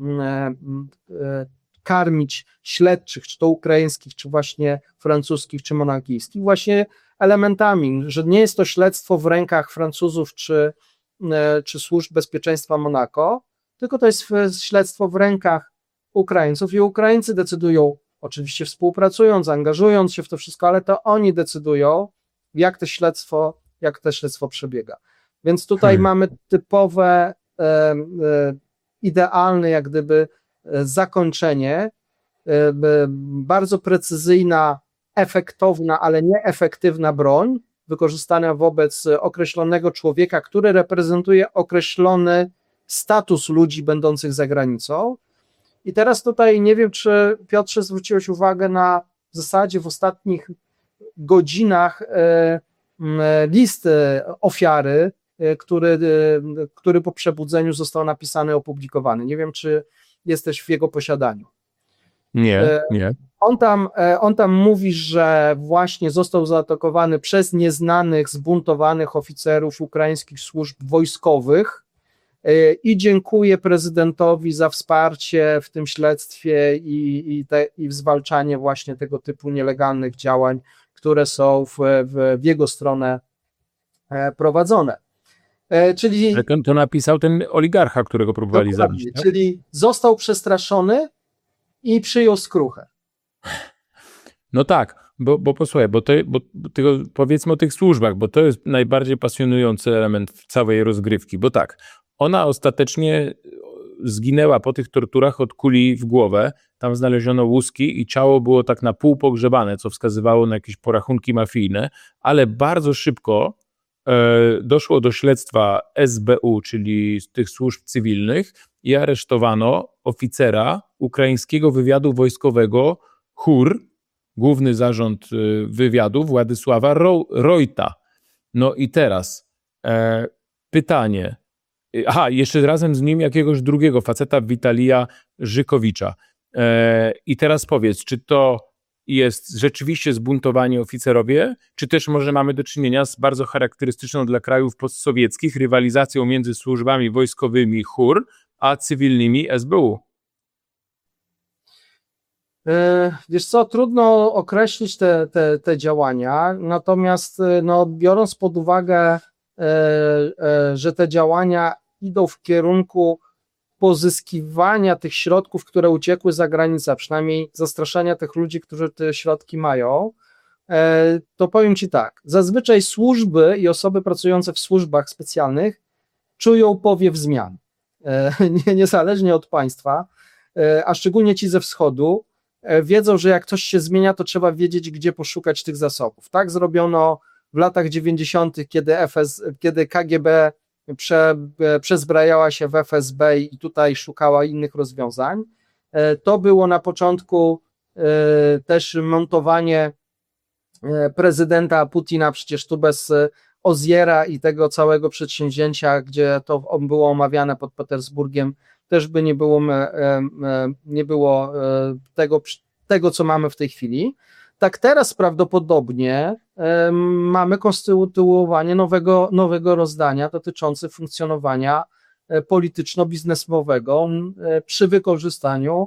karmić śledczych, czy to ukraińskich, czy właśnie francuskich, czy monarchijskich, właśnie elementami, że nie jest to śledztwo w rękach Francuzów, czy, czy służb bezpieczeństwa Monako, tylko to jest śledztwo w rękach Ukraińców i Ukraińcy decydują, oczywiście współpracując, angażując się w to wszystko, ale to oni decydują, jak to śledztwo, jak to śledztwo przebiega. Więc tutaj hmm. mamy typowe, e, e, idealne jak gdyby zakończenie, e, bardzo precyzyjna, efektowna, ale nieefektywna broń, wykorzystana wobec określonego człowieka, który reprezentuje określony status ludzi będących za granicą. I teraz tutaj nie wiem, czy Piotrze zwróciłeś uwagę na w zasadzie w ostatnich godzinach list ofiary, który, który po przebudzeniu został napisany, opublikowany. Nie wiem, czy jesteś w jego posiadaniu. Nie, nie. On tam, on tam mówi, że właśnie został zaatakowany przez nieznanych, zbuntowanych oficerów ukraińskich służb wojskowych i dziękuję prezydentowi za wsparcie w tym śledztwie i, i, te, i w zwalczanie właśnie tego typu nielegalnych działań, które są w, w, w jego stronę prowadzone. Czyli to napisał ten oligarcha, którego próbowali zabić. Tak? Czyli został przestraszony i przyjął skruchę. No tak, bo, bo posłuchaj, bo, to, bo tego, powiedzmy o tych służbach, bo to jest najbardziej pasjonujący element całej rozgrywki, bo tak, ona ostatecznie zginęła po tych torturach od kuli w głowę. Tam znaleziono łuski i ciało było tak na pół pogrzebane, co wskazywało na jakieś porachunki mafijne, ale bardzo szybko e, doszło do śledztwa S B U, czyli tych służb cywilnych, i aresztowano oficera ukraińskiego wywiadu wojskowego H U R, Główny Zarząd Wywiadu, Władysława Ro- Rojta. No i teraz e, pytanie. Aha, jeszcze razem z nim jakiegoś drugiego faceta, Witalija Żykowicza. E, I teraz powiedz, czy to jest rzeczywiście zbuntowani oficerowie, czy też może mamy do czynienia z bardzo charakterystyczną dla krajów postsowieckich rywalizacją między służbami wojskowymi H U R a cywilnymi S B U? Wiesz co, trudno określić te, te, te działania, natomiast no, biorąc pod uwagę, że te działania idą w kierunku pozyskiwania tych środków, które uciekły za granicę, a przynajmniej zastraszania tych ludzi, którzy te środki mają, to powiem Ci tak, zazwyczaj służby i osoby pracujące w służbach specjalnych czują powiew zmian, niezależnie od państwa, a szczególnie ci ze wschodu, wiedzą, że jak coś się zmienia, to trzeba wiedzieć, gdzie poszukać tych zasobów. Tak zrobiono w latach dziewięćdziesiątych, kiedy, F S, kiedy K G B prze, przezbrajała się w F S B i tutaj szukała innych rozwiązań. To było na początku też montowanie prezydenta Putina, przecież tu bez Oziera i tego całego przedsięwzięcia, gdzie to było omawiane pod Petersburgiem, też by nie było, nie było tego, tego, co mamy w tej chwili. Tak teraz prawdopodobnie mamy konstytuowanie nowego, nowego rozdania dotyczące funkcjonowania polityczno-biznesowego przy wykorzystaniu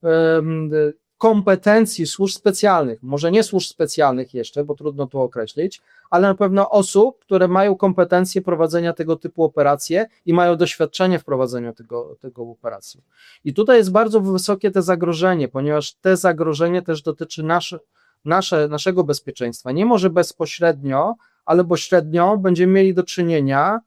kompetencji służb specjalnych, może nie służb specjalnych jeszcze, bo trudno to określić, ale na pewno osób, które mają kompetencje prowadzenia tego typu operacji i mają doświadczenie w prowadzeniu tego, tego operacji. I tutaj jest bardzo wysokie te zagrożenie, ponieważ te zagrożenie też dotyczy nasze, nasze, naszego bezpieczeństwa. Nie może bezpośrednio, ale pośrednio będziemy mieli do czynienia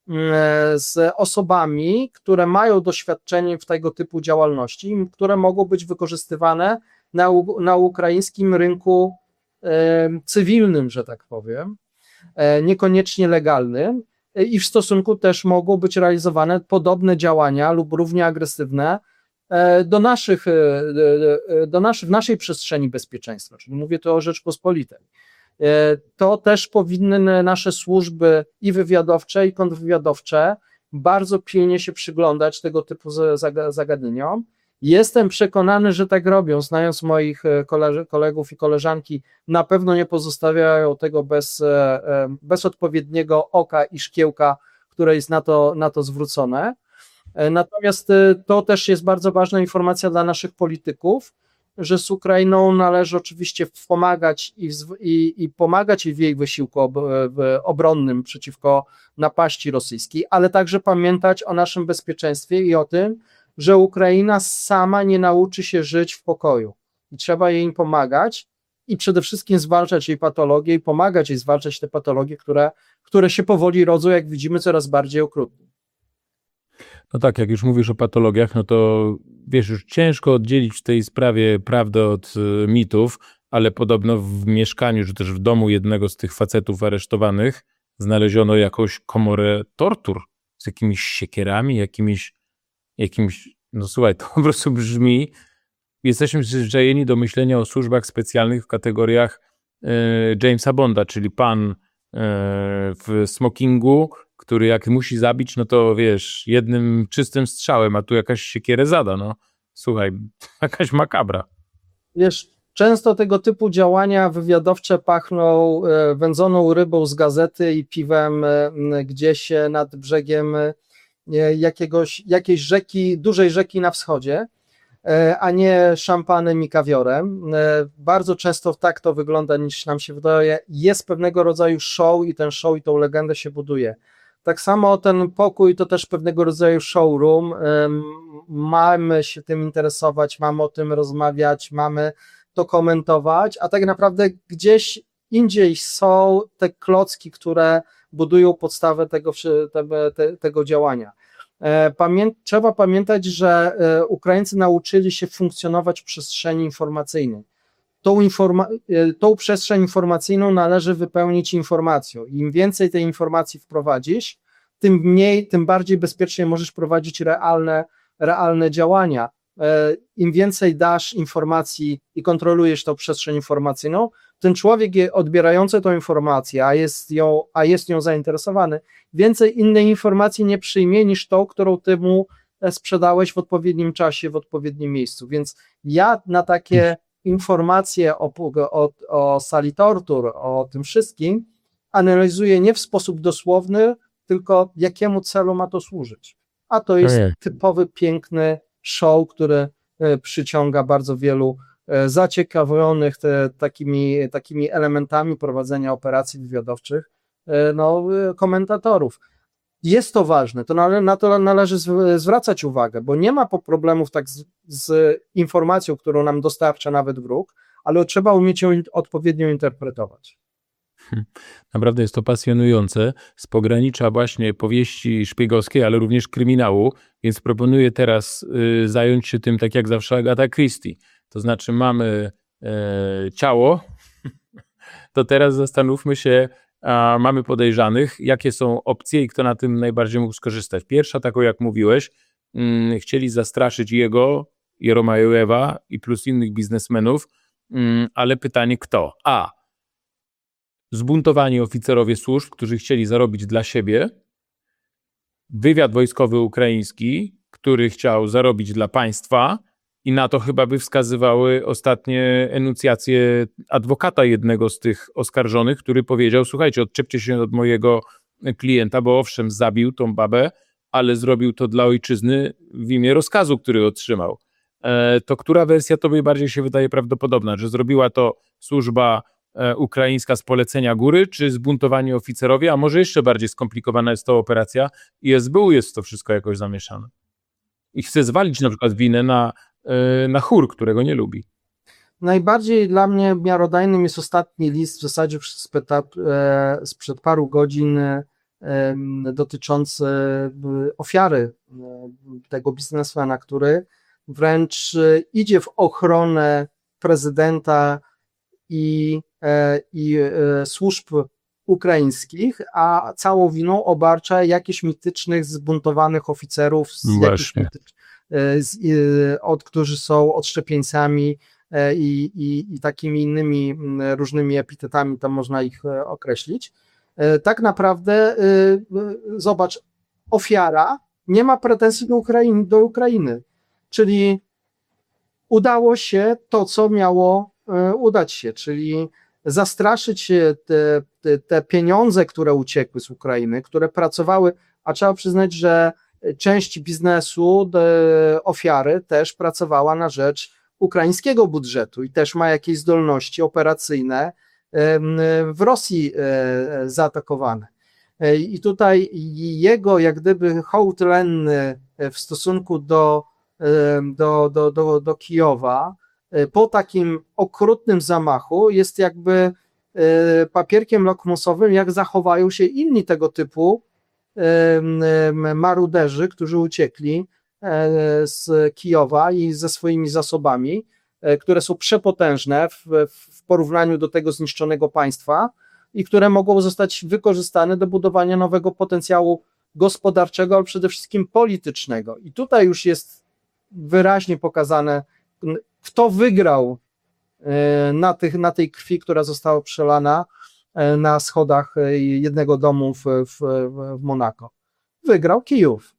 z osobami, które mają doświadczenie w tego typu działalności, które mogą być wykorzystywane na, na ukraińskim rynku e, cywilnym, że tak powiem, e, niekoniecznie legalnym, e, i w stosunku też mogą być realizowane podobne działania lub równie agresywne e, do naszych, e, do naszych, w naszej przestrzeni bezpieczeństwa, czyli mówię tu o Rzeczpospolitej. To też powinny nasze służby i wywiadowcze, i kontrwywiadowcze bardzo pilnie się przyglądać tego typu zagadnieniom. Jestem przekonany, że tak robią, znając moich kolegów i koleżanki, na pewno nie pozostawiają tego bez, bez odpowiedniego oka i szkiełka, które jest na to, na to zwrócone. Natomiast to też jest bardzo ważna informacja dla naszych polityków, że z Ukrainą należy oczywiście pomagać i, i, i pomagać w jej wysiłku ob, obronnym przeciwko napaści rosyjskiej, ale także pamiętać o naszym bezpieczeństwie i o tym, że Ukraina sama nie nauczy się żyć w pokoju i trzeba jej pomagać i przede wszystkim zwalczać jej patologie i pomagać jej zwalczać te patologie, które, które się powoli rodzą, jak widzimy, coraz bardziej okrutnie. No tak, jak już mówisz o patologiach, no to wiesz, już ciężko oddzielić w tej sprawie prawdę od y, mitów, ale podobno w mieszkaniu, czy też w domu jednego z tych facetów aresztowanych znaleziono jakąś komorę tortur z jakimiś siekierami, jakimiś, jakimś, no słuchaj, to po prostu brzmi, jesteśmy przyzwyczajeni do myślenia o służbach specjalnych w kategoriach y, Jamesa Bonda, czyli pan y, w smokingu, który jak musi zabić, no to wiesz, jednym czystym strzałem, a tu jakaś siekierę zada, no. Słuchaj, jakaś makabra. Wiesz, często tego typu działania wywiadowcze pachną wędzoną rybą z gazety i piwem gdzieś nad brzegiem jakiegoś, jakiejś rzeki, dużej rzeki na wschodzie, a nie szampanem i kawiorem. Bardzo często tak to wygląda, niż nam się wydaje. Jest pewnego rodzaju show i ten show i tą legendę się buduje. Tak samo ten pokój to też pewnego rodzaju showroom, mamy się tym interesować, mamy o tym rozmawiać, mamy to komentować, a tak naprawdę gdzieś indziej są te klocki, które budują podstawę tego, te, tego działania. Pamię- trzeba pamiętać, że Ukraińcy nauczyli się funkcjonować w przestrzeni informacyjnej. Tą, informa- tą przestrzeń informacyjną należy wypełnić informacją. Im więcej tej informacji wprowadzisz, tym mniej, tym bardziej bezpiecznie możesz prowadzić realne, realne działania. Im więcej dasz informacji i kontrolujesz tą przestrzeń informacyjną, ten człowiek odbierający tą informację, a jest ją, a jest nią zainteresowany, więcej innej informacji nie przyjmie niż tą, którą ty mu sprzedałeś w odpowiednim czasie, w odpowiednim miejscu. Więc ja na takie informacje o, o, o sali tortur, o tym wszystkim analizuję nie w sposób dosłowny, tylko jakiemu celu ma to służyć. A to jest Ojej. typowy, piękny show, który przyciąga bardzo wielu zaciekawionych te, takimi, takimi elementami prowadzenia operacji wywiadowczych no, komentatorów. Jest to ważne, to nale, na to należy zwracać uwagę, bo nie ma problemów tak z, z informacją, którą nam dostarcza nawet wróg, ale trzeba umieć ją odpowiednio interpretować. Naprawdę jest to pasjonujące, z pogranicza właśnie powieści szpiegowskiej, ale również kryminału, więc proponuję teraz y, zająć się tym tak jak zawsze Agatha Christie. To znaczy mamy e, ciało, to teraz zastanówmy się, a mamy podejrzanych, jakie są opcje i kto na tym najbardziej mógł skorzystać. Pierwsza, taką jak mówiłeś, mm, chcieli zastraszyć jego, Jeromajewa i plus innych biznesmenów, mm, ale pytanie kto? A. Zbuntowani oficerowie służb, którzy chcieli zarobić dla siebie, wywiad wojskowy ukraiński, który chciał zarobić dla państwa i na to chyba by wskazywały ostatnie enuncjacje adwokata jednego z tych oskarżonych, który powiedział, słuchajcie, odczepcie się od mojego klienta, bo owszem, zabił tą babę, ale zrobił to dla ojczyzny w imię rozkazu, który otrzymał. E, to która wersja tobie bardziej się wydaje prawdopodobna, że zrobiła to służba e, ukraińska z polecenia góry, czy zbuntowani oficerowie, a może jeszcze bardziej skomplikowana jest to operacja i S B U jest w to wszystko jakoś zamieszane. I chce zwalić na przykład winę na na chór, którego nie lubi. Najbardziej dla mnie miarodajnym jest ostatni list, w zasadzie sprzed paru godzin, dotyczący ofiary tego biznesmena, który wręcz idzie w ochronę prezydenta i, i służb ukraińskich, a całą winą obarcza jakichś mitycznych, zbuntowanych oficerów z jakichś mitycznych Z, od, którzy są odszczepieńcami i, i, i takimi innymi różnymi epitetami, tam można ich określić. Tak naprawdę, zobacz, ofiara nie ma pretensji do Ukrainy, do Ukrainy, czyli udało się to, co miało udać się, czyli zastraszyć te, te, te pieniądze, które uciekły z Ukrainy, które pracowały, a trzeba przyznać, że część biznesu ofiary też pracowała na rzecz ukraińskiego budżetu i też ma jakieś zdolności operacyjne w Rosji zaatakowane. I tutaj jego jak gdyby hołd lenny w stosunku do, do, do, do, do Kijowa po takim okrutnym zamachu jest jakby papierkiem lakmusowym, jak zachowają się inni tego typu maruderzy, którzy uciekli z Kijowa i ze swoimi zasobami, które są przepotężne w, w porównaniu do tego zniszczonego państwa i które mogą zostać wykorzystane do budowania nowego potencjału gospodarczego, ale przede wszystkim politycznego. I tutaj już jest wyraźnie pokazane, kto wygrał na, tych, na tej krwi, która została przelana na schodach jednego domu w, w, w Monako. Wygrał Kijów.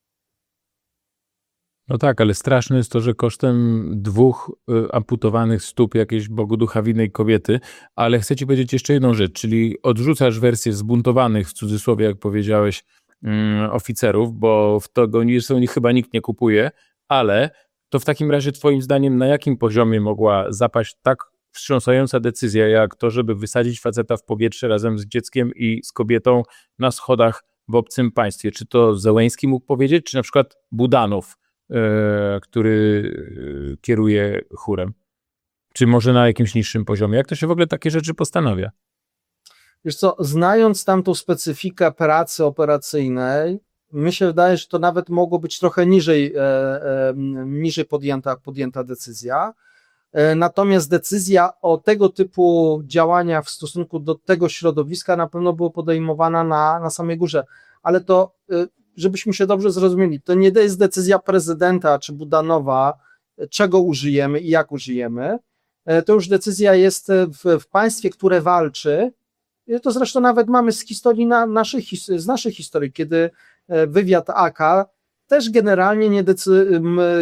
No tak, ale straszne jest to, że kosztem dwóch amputowanych stóp jakiejś Bogu ducha winnej kobiety, ale chcę ci powiedzieć jeszcze jedną rzecz, czyli odrzucasz wersję zbuntowanych, w cudzysłowie jak powiedziałeś, um, oficerów, bo w to go chyba nikt nie kupuje, ale to w takim razie twoim zdaniem na jakim poziomie mogła zapaść tak wstrząsająca decyzja, jak to, żeby wysadzić faceta w powietrze razem z dzieckiem i z kobietą na schodach w obcym państwie? Czy to Zełenski mógł powiedzieć, czy na przykład Budanow, yy, który yy, kieruje chórem? Czy może na jakimś niższym poziomie? Jak to się w ogóle takie rzeczy postanawia? Wiesz co, znając tamtą specyfikę pracy operacyjnej, mi się wydaje, że to nawet mogło być trochę niżej, e, e, niżej podjęta, podjęta decyzja. E, natomiast decyzja o tego typu działania w stosunku do tego środowiska na pewno była podejmowana na, na samej górze. Ale to, e, żebyśmy się dobrze zrozumieli, to nie jest decyzja prezydenta czy Budanowa, czego użyjemy i jak użyjemy. E, to już decyzja jest w, w państwie, które walczy. To zresztą nawet mamy z historii na naszych, z naszej historii, kiedy wywiad A K też generalnie nie decy...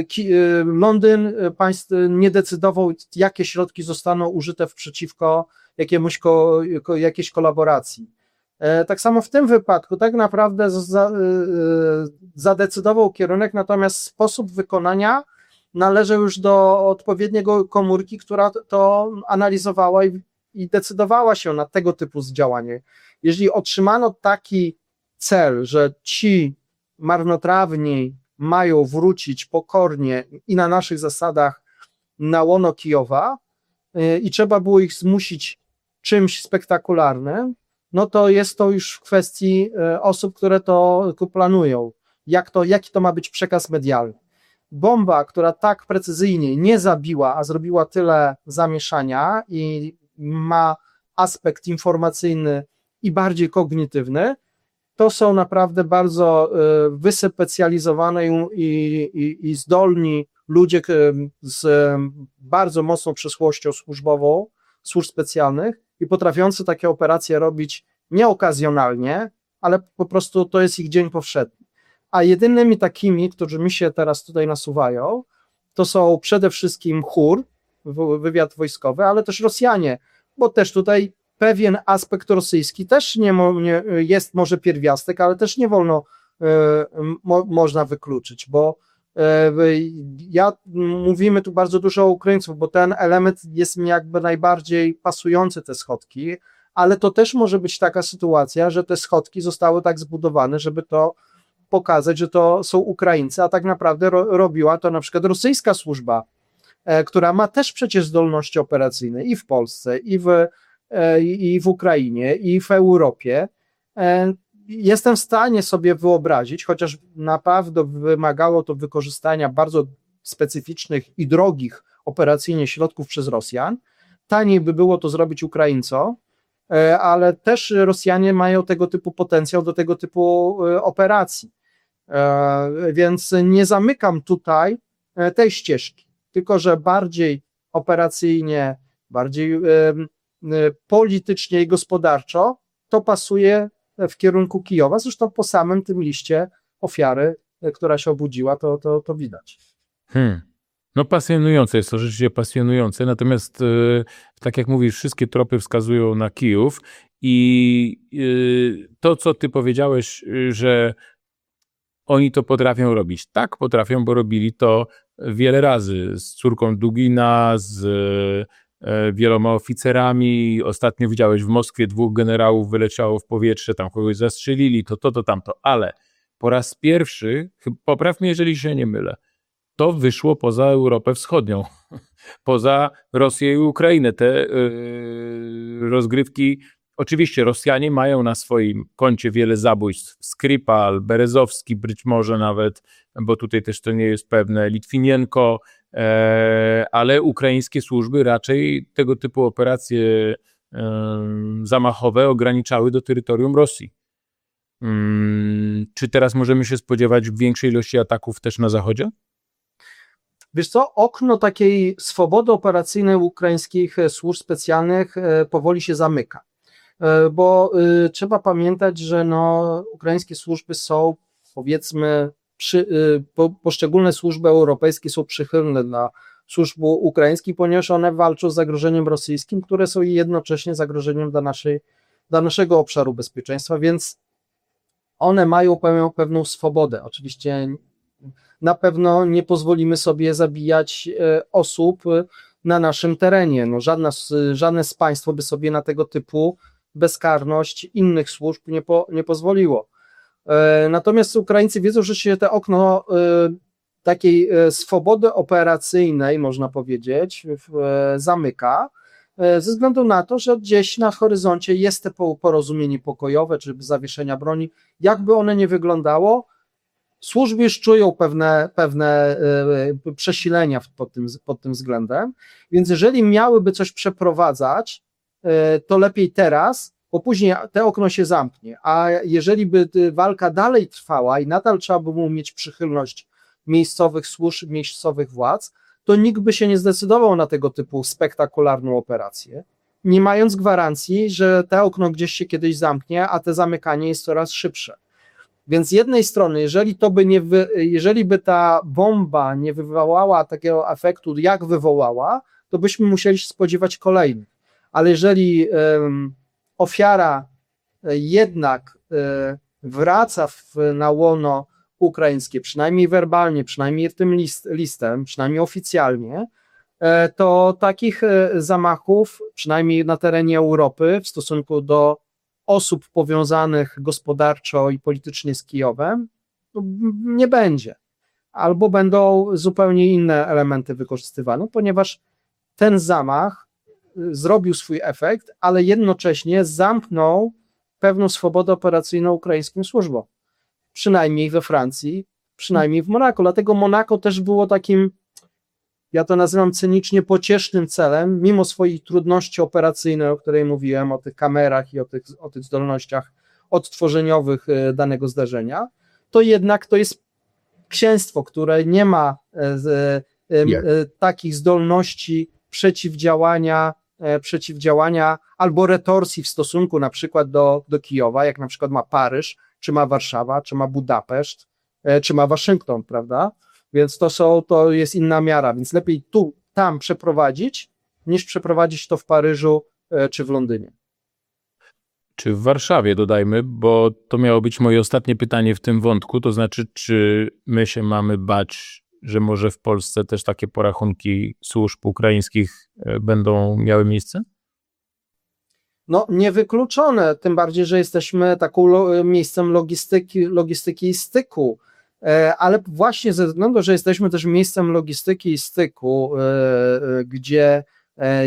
Londyn państw nie decydował, jakie środki zostaną użyte w przeciwko jakiemuś ko... jakiejś kolaboracji. Tak samo w tym wypadku tak naprawdę za... zadecydował kierunek, natomiast sposób wykonania należał już do odpowiedniego komórki, która to analizowała i i decydowała się na tego typu działanie. Jeżeli otrzymano taki cel, że ci marnotrawni mają wrócić pokornie i na naszych zasadach na łono Kijowa yy, i trzeba było ich zmusić czymś spektakularnym, no to jest to już w kwestii yy, osób, które to, to planują. Jak to, jaki to ma być przekaz medialny. Bomba, która tak precyzyjnie nie zabiła, a zrobiła tyle zamieszania i ma aspekt informacyjny i bardziej kognitywny, to są naprawdę bardzo wyspecjalizowane i, i, i zdolni ludzie z bardzo mocną przeszłością służbową, służb specjalnych i potrafiący takie operacje robić nie okazjonalnie, ale po prostu to jest ich dzień powszedni. A jedynymi takimi, którzy mi się teraz tutaj nasuwają, to są przede wszystkim chór, wywiad wojskowy, ale też Rosjanie, bo też tutaj pewien aspekt rosyjski też nie, nie jest może pierwiastek, ale też nie wolno e, mo, można wykluczyć, bo e, ja mówimy tu bardzo dużo o Ukraińców, bo ten element jest mi jakby najbardziej pasujący te schodki, ale to też może być taka sytuacja, że te schodki zostały tak zbudowane, żeby to pokazać, że to są Ukraińcy, a tak naprawdę ro, robiła to na przykład rosyjska służba, która ma też przecież zdolności operacyjne i w Polsce, i w, i w Ukrainie, i w Europie. Jestem w stanie sobie wyobrazić, chociaż naprawdę wymagało to wykorzystania bardzo specyficznych i drogich operacyjnie środków przez Rosjan, taniej by było to zrobić Ukraińcom, ale też Rosjanie mają tego typu potencjał do tego typu operacji. Więc nie zamykam tutaj tej ścieżki, tylko że bardziej operacyjnie, bardziej politycznie i gospodarczo to pasuje w kierunku Kijowa. Zresztą po samym tym liście ofiary, która się obudziła, to, to, to widać. Hmm. No pasjonujące jest to, rzeczywiście pasjonujące, natomiast yy, tak jak mówisz, wszystkie tropy wskazują na Kijów i yy, to, co ty powiedziałeś, yy, że oni to potrafią robić. Tak, potrafią, bo robili to wiele razy z córką Dugina, z yy, wieloma oficerami. Ostatnio widziałeś w Moskwie dwóch generałów wyleciało w powietrze, tam kogoś zastrzelili, to, to, to, tamto, ale po raz pierwszy, popraw mnie, jeżeli się nie mylę, to wyszło poza Europę Wschodnią, poza Rosję i Ukrainę. Te yy, rozgrywki, oczywiście Rosjanie mają na swoim koncie wiele zabójstw, Skripal, Berezowski, być może nawet, bo tutaj też to nie jest pewne, Litwinienko, yy, ale ukraińskie służby raczej tego typu operacje yy, zamachowe ograniczały do terytorium Rosji. Yy, czy teraz możemy się spodziewać większej ilości ataków też na zachodzie? Wiesz co, okno takiej swobody operacyjnej ukraińskich służb specjalnych powoli się zamyka, bo y, trzeba pamiętać, że no, ukraińskie służby są, powiedzmy, przy, y, po, poszczególne służby europejskie są przychylne dla służb ukraińskich, ponieważ one walczą z zagrożeniem rosyjskim, które są jednocześnie zagrożeniem dla, naszej, dla naszego obszaru bezpieczeństwa, więc one mają pewną, pewną swobodę. Oczywiście na pewno nie pozwolimy sobie zabijać osób na naszym terenie. No żadna, żadne z państw by sobie na tego typu bezkarność innych służb nie, po, nie pozwoliło. Natomiast Ukraińcy wiedzą, że się to okno takiej swobody operacyjnej, można powiedzieć, zamyka, ze względu na to, że gdzieś na horyzoncie jest to porozumienie pokojowe, czy zawieszenia broni. Jakby one nie wyglądało, Służby już czują pewne, pewne y, przesilenia pod tym, pod tym względem, więc jeżeli miałyby coś przeprowadzać, y, to lepiej teraz, bo później te okno się zamknie, a jeżeli by walka dalej trwała i nadal trzeba by było mieć przychylność miejscowych służb, miejscowych władz, to nikt by się nie zdecydował na tego typu spektakularną operację, nie mając gwarancji, że te okno gdzieś się kiedyś zamknie, a te zamykanie jest coraz szybsze. Więc z jednej strony, jeżeli to by nie wy, jeżeli by ta bomba nie wywołała takiego efektu, jak wywołała, to byśmy musieli się spodziewać kolejnych. Ale jeżeli um, ofiara jednak um, wraca w, na łono ukraińskie, przynajmniej werbalnie, przynajmniej tym list, listem, przynajmniej oficjalnie, to takich zamachów, przynajmniej na terenie Europy, w stosunku do osób powiązanych gospodarczo i politycznie z Kijowem, nie będzie. Albo będą zupełnie inne elementy wykorzystywane, ponieważ ten zamach zrobił swój efekt, ale jednocześnie zamknął pewną swobodę operacyjną ukraińskim służbom. Przynajmniej we Francji, przynajmniej w Monako. Dlatego Monako też było takim, ja to nazywam cynicznie, pociesznym celem, mimo swoich trudności operacyjnych, o której mówiłem, o tych kamerach i o tych, o tych zdolnościach odtworzeniowych danego zdarzenia, to jednak to jest księstwo, które nie ma z, yeah. takich zdolności przeciwdziałania, przeciwdziałania albo retorsji w stosunku na przykład do, do Kijowa, jak na przykład ma Paryż, czy ma Warszawa, czy ma Budapeszt, czy ma Waszyngton, prawda? Więc to są, to jest inna miara, więc lepiej tu, tam przeprowadzić, niż przeprowadzić to w Paryżu czy w Londynie. Czy w Warszawie, dodajmy, bo to miało być moje ostatnie pytanie w tym wątku, to znaczy, czy my się mamy bać, że może w Polsce też takie porachunki służb ukraińskich będą miały miejsce? No niewykluczone, tym bardziej, że jesteśmy taką lo, miejscem logistyki, logistyki i styku, e, ale właśnie ze względu, że jesteśmy też miejscem logistyki i styku, e, gdzie e,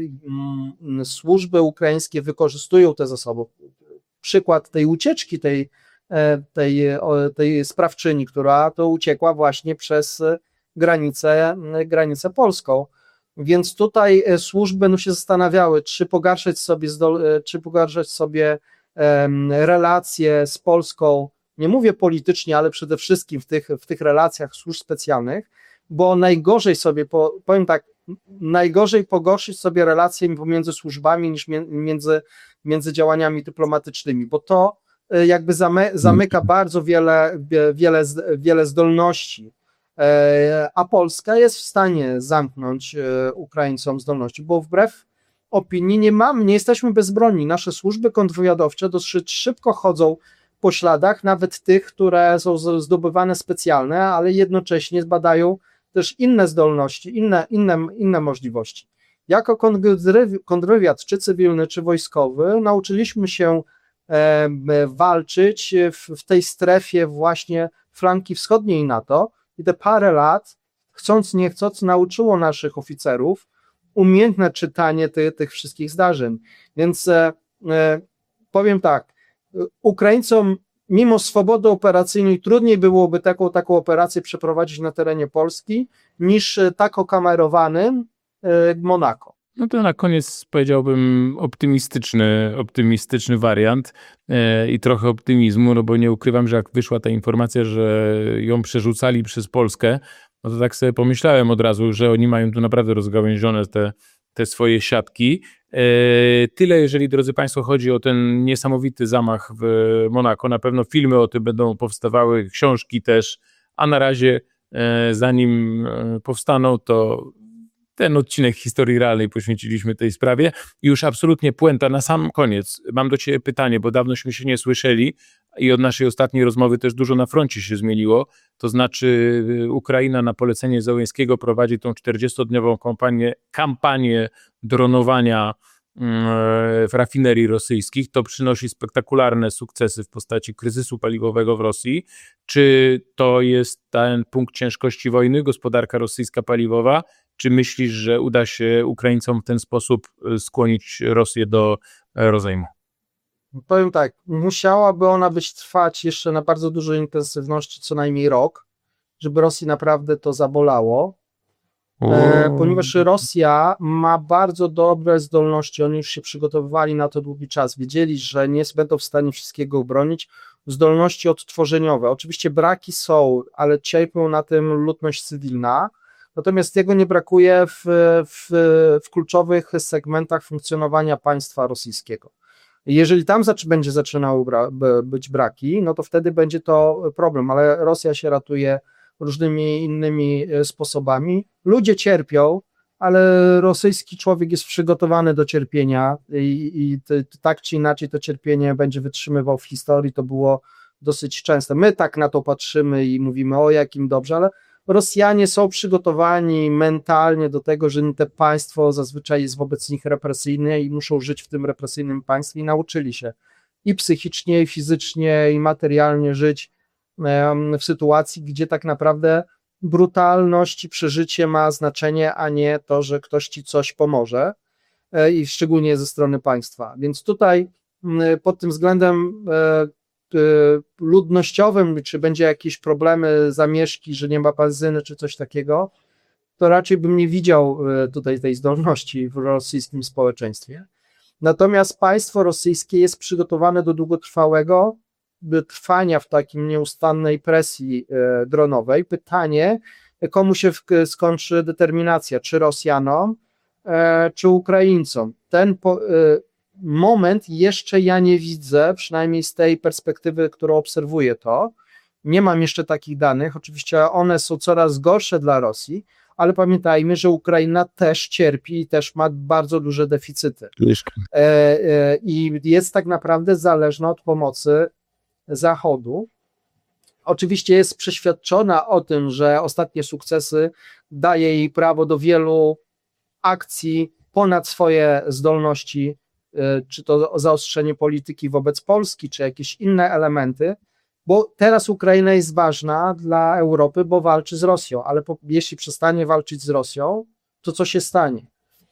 m, służby ukraińskie wykorzystują te zasoby. Przykład tej ucieczki, tej, tej, tej sprawczyni, która to uciekła właśnie przez granicę, granicę polską. Więc tutaj służby będą się zastanawiały, czy pogarszać sobie, czy pogarszać sobie um, relacje z Polską, nie mówię politycznie, ale przede wszystkim w tych, w tych relacjach służb specjalnych, bo najgorzej sobie, powiem tak, najgorzej pogorszyć sobie relacje pomiędzy służbami niż między, między działaniami dyplomatycznymi, bo to jakby zamy, zamyka bardzo wiele, wiele, wiele zdolności, a Polska jest w stanie zamknąć Ukraińcom zdolności, bo wbrew opinii nie mamy, nie jesteśmy bezbronni. Nasze służby kontrwywiadowcze dosyć szybko chodzą po śladach, nawet tych, które są zdobywane specjalne, ale jednocześnie badają też inne zdolności, inne, inne, inne możliwości. Jako kontrwywiad, czy cywilny, czy wojskowy, nauczyliśmy się e, walczyć w, w tej strefie właśnie flanki wschodniej NATO i te parę lat, chcąc nie chcąc, nauczyło naszych oficerów umiejętne czytanie ty, tych wszystkich zdarzeń. Więc e, e, powiem tak, Ukraińcom mimo swobody operacyjnej trudniej byłoby taką, taką operację przeprowadzić na terenie Polski niż tak okamerowanym e, Monako. No to na koniec powiedziałbym optymistyczny, optymistyczny wariant e, i trochę optymizmu, no bo nie ukrywam, że jak wyszła ta informacja, że ją przerzucali przez Polskę, no to tak sobie pomyślałem od razu, że oni mają tu naprawdę rozgałęzione te, te swoje siatki. E, tyle, jeżeli, drodzy Państwo, chodzi o ten niesamowity zamach w Monako. Na pewno filmy o tym będą powstawały, książki też, a na razie e, zanim powstaną, to ten odcinek historii realnej poświęciliśmy tej sprawie. I już absolutnie puenta na sam koniec. Mam do Ciebie pytanie, bo dawnośmy się nie słyszeli i od naszej ostatniej rozmowy też dużo na froncie się zmieniło. To znaczy Ukraina na polecenie Zełenskiego prowadzi tą czterdziestodniową kampanię, kampanię dronowania w rafinerii rosyjskich. To przynosi spektakularne sukcesy w postaci kryzysu paliwowego w Rosji. Czy to jest ten punkt ciężkości wojny, gospodarka rosyjska paliwowa? Czy myślisz, że uda się Ukraińcom w ten sposób skłonić Rosję do rozejmu? Powiem tak, musiałaby ona być trwać jeszcze na bardzo dużej intensywności, co najmniej rok, żeby Rosji naprawdę to zabolało, e, ponieważ Rosja ma bardzo dobre zdolności, oni już się przygotowywali na to długi czas, wiedzieli, że nie będą w stanie wszystkiego obronić, zdolności odtworzeniowe. Oczywiście braki są, ale cierpią na tym ludność cywilna, natomiast tego nie brakuje w, w, w kluczowych segmentach funkcjonowania państwa rosyjskiego. Jeżeli tam zac- będzie zaczynały bra- b- być braki, no to wtedy będzie to problem, ale Rosja się ratuje różnymi innymi sposobami. Ludzie cierpią, ale rosyjski człowiek jest przygotowany do cierpienia i, i t- tak czy inaczej to cierpienie będzie wytrzymywał w historii, to było dosyć częste. My tak na to patrzymy i mówimy, o jakim dobrze, ale Rosjanie są przygotowani mentalnie do tego, że te państwo zazwyczaj jest wobec nich represyjne i muszą żyć w tym represyjnym państwie i nauczyli się i psychicznie, i fizycznie, i materialnie żyć w sytuacji, gdzie tak naprawdę brutalność i przeżycie ma znaczenie, a nie to, że ktoś ci coś pomoże i szczególnie ze strony państwa. Więc tutaj pod tym względem ludnościowym, czy będzie jakieś problemy, zamieszki, że nie ma benzyny, czy coś takiego, to raczej bym nie widział tutaj tej zdolności w rosyjskim społeczeństwie. Natomiast państwo rosyjskie jest przygotowane do długotrwałego trwania w takim nieustannej presji dronowej. Pytanie, komu się skończy determinacja, czy Rosjanom, czy Ukraińcom. Ten po, moment jeszcze ja nie widzę, przynajmniej z tej perspektywy, którą obserwuję to. Nie mam jeszcze takich danych, oczywiście one są coraz gorsze dla Rosji, ale pamiętajmy, że Ukraina też cierpi i też ma bardzo duże deficyty. E, e, I jest tak naprawdę zależna od pomocy Zachodu. Oczywiście jest przeświadczona o tym, że ostatnie sukcesy daje jej prawo do wielu akcji ponad swoje zdolności, czy to zaostrzenie polityki wobec Polski, czy jakieś inne elementy, bo teraz Ukraina jest ważna dla Europy, bo walczy z Rosją, ale po, jeśli przestanie walczyć z Rosją, to co się stanie?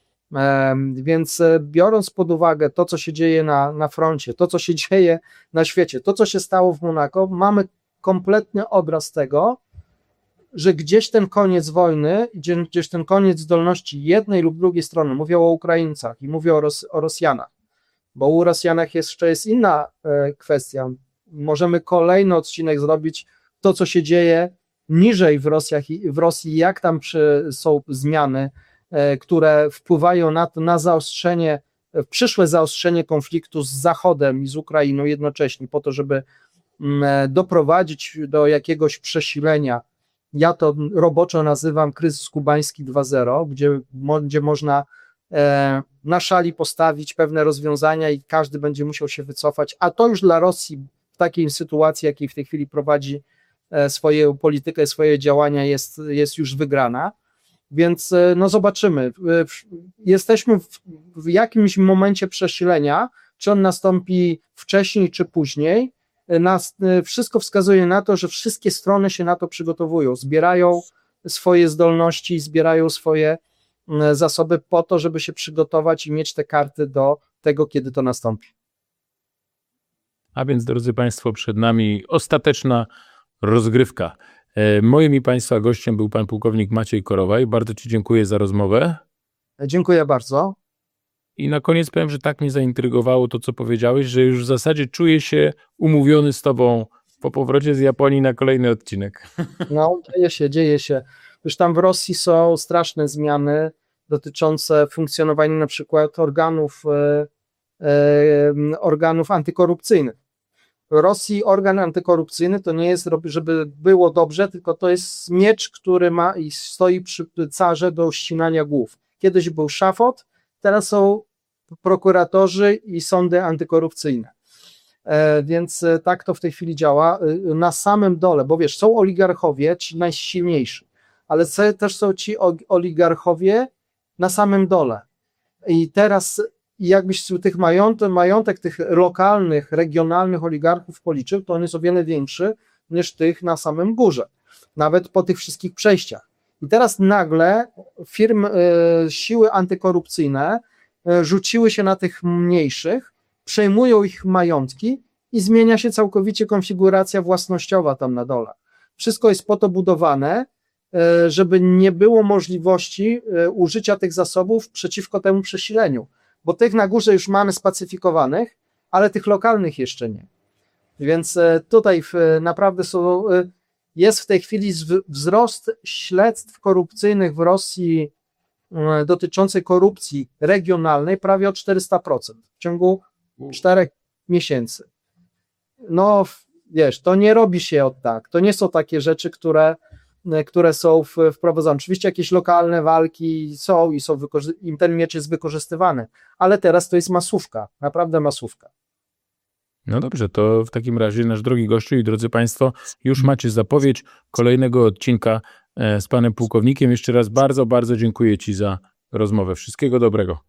E, więc biorąc pod uwagę to, co się dzieje na, na froncie, to, co się dzieje na świecie, to, co się stało w Monako, mamy kompletny obraz tego, że gdzieś ten koniec wojny, gdzieś ten koniec zdolności jednej lub drugiej strony, mówią o Ukraińcach i mówią o, Ros- o Rosjanach, bo u Rosjanach jeszcze jest inna e, kwestia. Możemy kolejny odcinek zrobić, to co się dzieje niżej w, Rosjach, w Rosji, jak tam przy, są zmiany, e, które wpływają na to, na zaostrzenie, e, przyszłe zaostrzenie konfliktu z Zachodem i z Ukrainą jednocześnie, po to, żeby m, doprowadzić do jakiegoś przesilenia. Ja to roboczo nazywam kryzys kubański dwa zero, gdzie, gdzie można e, na szali postawić pewne rozwiązania i każdy będzie musiał się wycofać, a to już dla Rosji w takiej sytuacji, jakiej w tej chwili prowadzi e, swoją politykę, swoje działania, jest, jest już wygrana, więc e, no zobaczymy. E, jesteśmy w, w jakimś momencie przesilenia, czy on nastąpi wcześniej, czy później. Nas, wszystko wskazuje na to, że wszystkie strony się na to przygotowują, zbierają swoje zdolności, zbierają swoje zasoby po to, żeby się przygotować i mieć te karty do tego, kiedy to nastąpi. A więc, drodzy Państwo, przed nami ostateczna rozgrywka. Moim i Państwa gościem był pan pułkownik Maciej Korowaj. Bardzo Ci dziękuję za rozmowę. Dziękuję bardzo. I na koniec powiem, że tak mnie zaintrygowało to, co powiedziałeś, że już w zasadzie czuję się umówiony z Tobą po powrocie z Japonii na kolejny odcinek. No, dzieje się, dzieje się. Już tam w Rosji są straszne zmiany dotyczące funkcjonowania na przykład organów, e, e, organów antykorupcyjnych. W Rosji organ antykorupcyjny to nie jest, żeby było dobrze, tylko to jest miecz, który ma i stoi przy carze do ścinania głów. Kiedyś był szafot, teraz są prokuratorzy i sądy antykorupcyjne. E, więc tak to w tej chwili działa. Na samym dole, bo wiesz, są oligarchowie, ci najsilniejsi, ale też są ci oligarchowie na samym dole. I teraz jakbyś tych majątek, majątek tych lokalnych, regionalnych oligarchów policzył, to on jest o wiele większy niż tych na samym górze, nawet po tych wszystkich przejściach. I teraz nagle firmy, e, siły antykorupcyjne e, rzuciły się na tych mniejszych przejmują ich majątki i zmienia się całkowicie konfiguracja własnościowa tam na dole. Wszystko jest po to budowane, żeby nie było możliwości użycia tych zasobów przeciwko temu przesileniu, bo tych na górze już mamy spacyfikowanych, ale tych lokalnych jeszcze nie. Więc tutaj naprawdę są, jest w tej chwili wzrost śledztw korupcyjnych w Rosji dotyczącej korupcji regionalnej prawie o czterysta procent w ciągu czterech miesięcy. No wiesz, to nie robi się od tak, to nie są takie rzeczy, które, które są wprowadzone. Oczywiście jakieś lokalne walki są i są i ten miecz jest wykorzystywany, ale teraz to jest masówka, naprawdę masówka. No dobrze, to w takim razie nasz drogi gościu i drodzy Państwo, już macie zapowiedź kolejnego odcinka z panem pułkownikiem. Jeszcze raz bardzo, bardzo dziękuję Ci za rozmowę. Wszystkiego dobrego.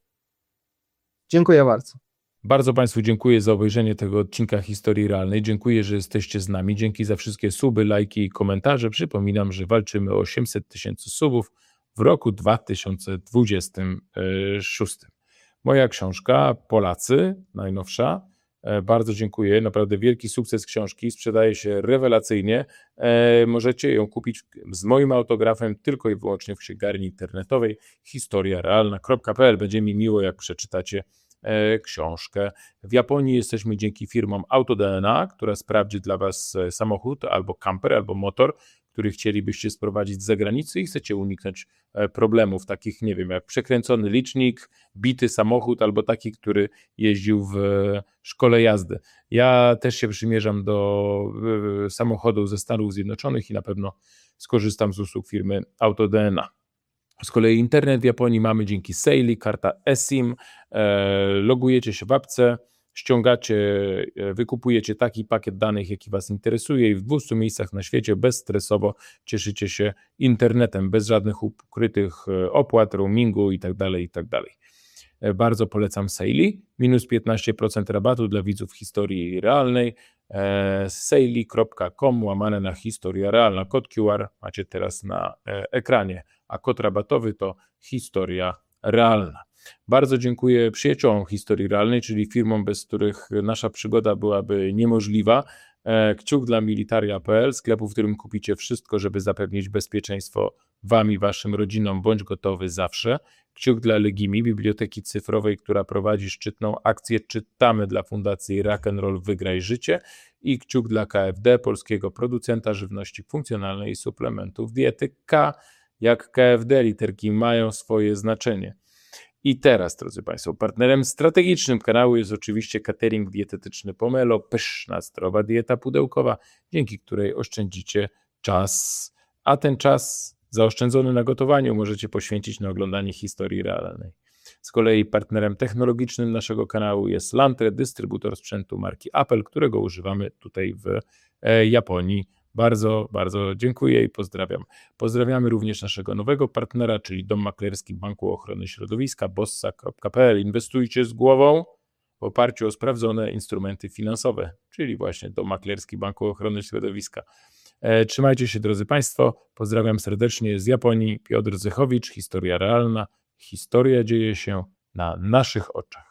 Dziękuję bardzo. Bardzo Państwu dziękuję za obejrzenie tego odcinka Historii Realnej. Dziękuję, że jesteście z nami. Dzięki za wszystkie suby, lajki i komentarze. Przypominam, że walczymy o osiemset tysięcy subów w roku dwa tysiące dwudziestym szóstym. Moja książka Polacy, najnowsza. Bardzo dziękuję, naprawdę wielki sukces książki, sprzedaje się rewelacyjnie. E, możecie ją kupić z moim autografem tylko i wyłącznie w księgarni internetowej historia realna kropka p l. Będzie mi miło, jak przeczytacie e, książkę. W Japonii jesteśmy dzięki firmom AutoDNA, która sprawdzi dla Was samochód albo kamper, albo motor, który chcielibyście sprowadzić z zagranicy i chcecie uniknąć problemów takich, nie wiem, jak przekręcony licznik, bity samochód albo taki, który jeździł w szkole jazdy. Ja też się przymierzam do samochodów ze Stanów Zjednoczonych i na pewno skorzystam z usług firmy AutoDNA. Z kolei internet w Japonii mamy dzięki Seili, karta eSIM, logujecie się w apce, ściągacie, wykupujecie taki pakiet danych, jaki Was interesuje i w dwustu miejscach na świecie bezstresowo cieszycie się internetem, bez żadnych ukrytych opłat, roamingu itd., itd. Bardzo polecam Seili, minus piętnaście procent rabatu dla widzów historii realnej, seili kropka com łamane na historia realna, kod Q R macie teraz na ekranie, a kod rabatowy to historia realna. Bardzo dziękuję przyjaciołom Historii Realnej, czyli firmom, bez których nasza przygoda byłaby niemożliwa. Kciuk dla militaria kropka p l, sklepu, w którym kupicie wszystko, żeby zapewnić bezpieczeństwo Wam i Waszym rodzinom, bądź gotowy zawsze. Kciuk dla Legimi, biblioteki cyfrowej, która prowadzi szczytną akcję Czytamy dla Fundacji Rock'n'Roll Wygraj Życie. I kciuk dla K F D, polskiego producenta żywności funkcjonalnej i suplementów diety. K jak K F D, literki mają swoje znaczenie. I teraz, drodzy Państwo, partnerem strategicznym kanału jest oczywiście catering dietetyczny Pomelo, pyszna, zdrowa dieta pudełkowa, dzięki której oszczędzicie czas, a ten czas zaoszczędzony na gotowaniu możecie poświęcić na oglądanie historii realnej. Z kolei partnerem technologicznym naszego kanału jest Lantre, dystrybutor sprzętu marki Apple, którego używamy tutaj w Japonii. Bardzo, bardzo dziękuję i pozdrawiam. Pozdrawiamy również naszego nowego partnera, czyli Dom Maklerski Banku Ochrony Środowiska, bossa kropka p l. Inwestujcie z głową w oparciu o sprawdzone instrumenty finansowe, czyli właśnie Dom Maklerski Banku Ochrony Środowiska. E, trzymajcie się, drodzy Państwo. Pozdrawiam serdecznie z Japonii. Piotr Zychowicz, Historia Realna. Historia dzieje się na naszych oczach.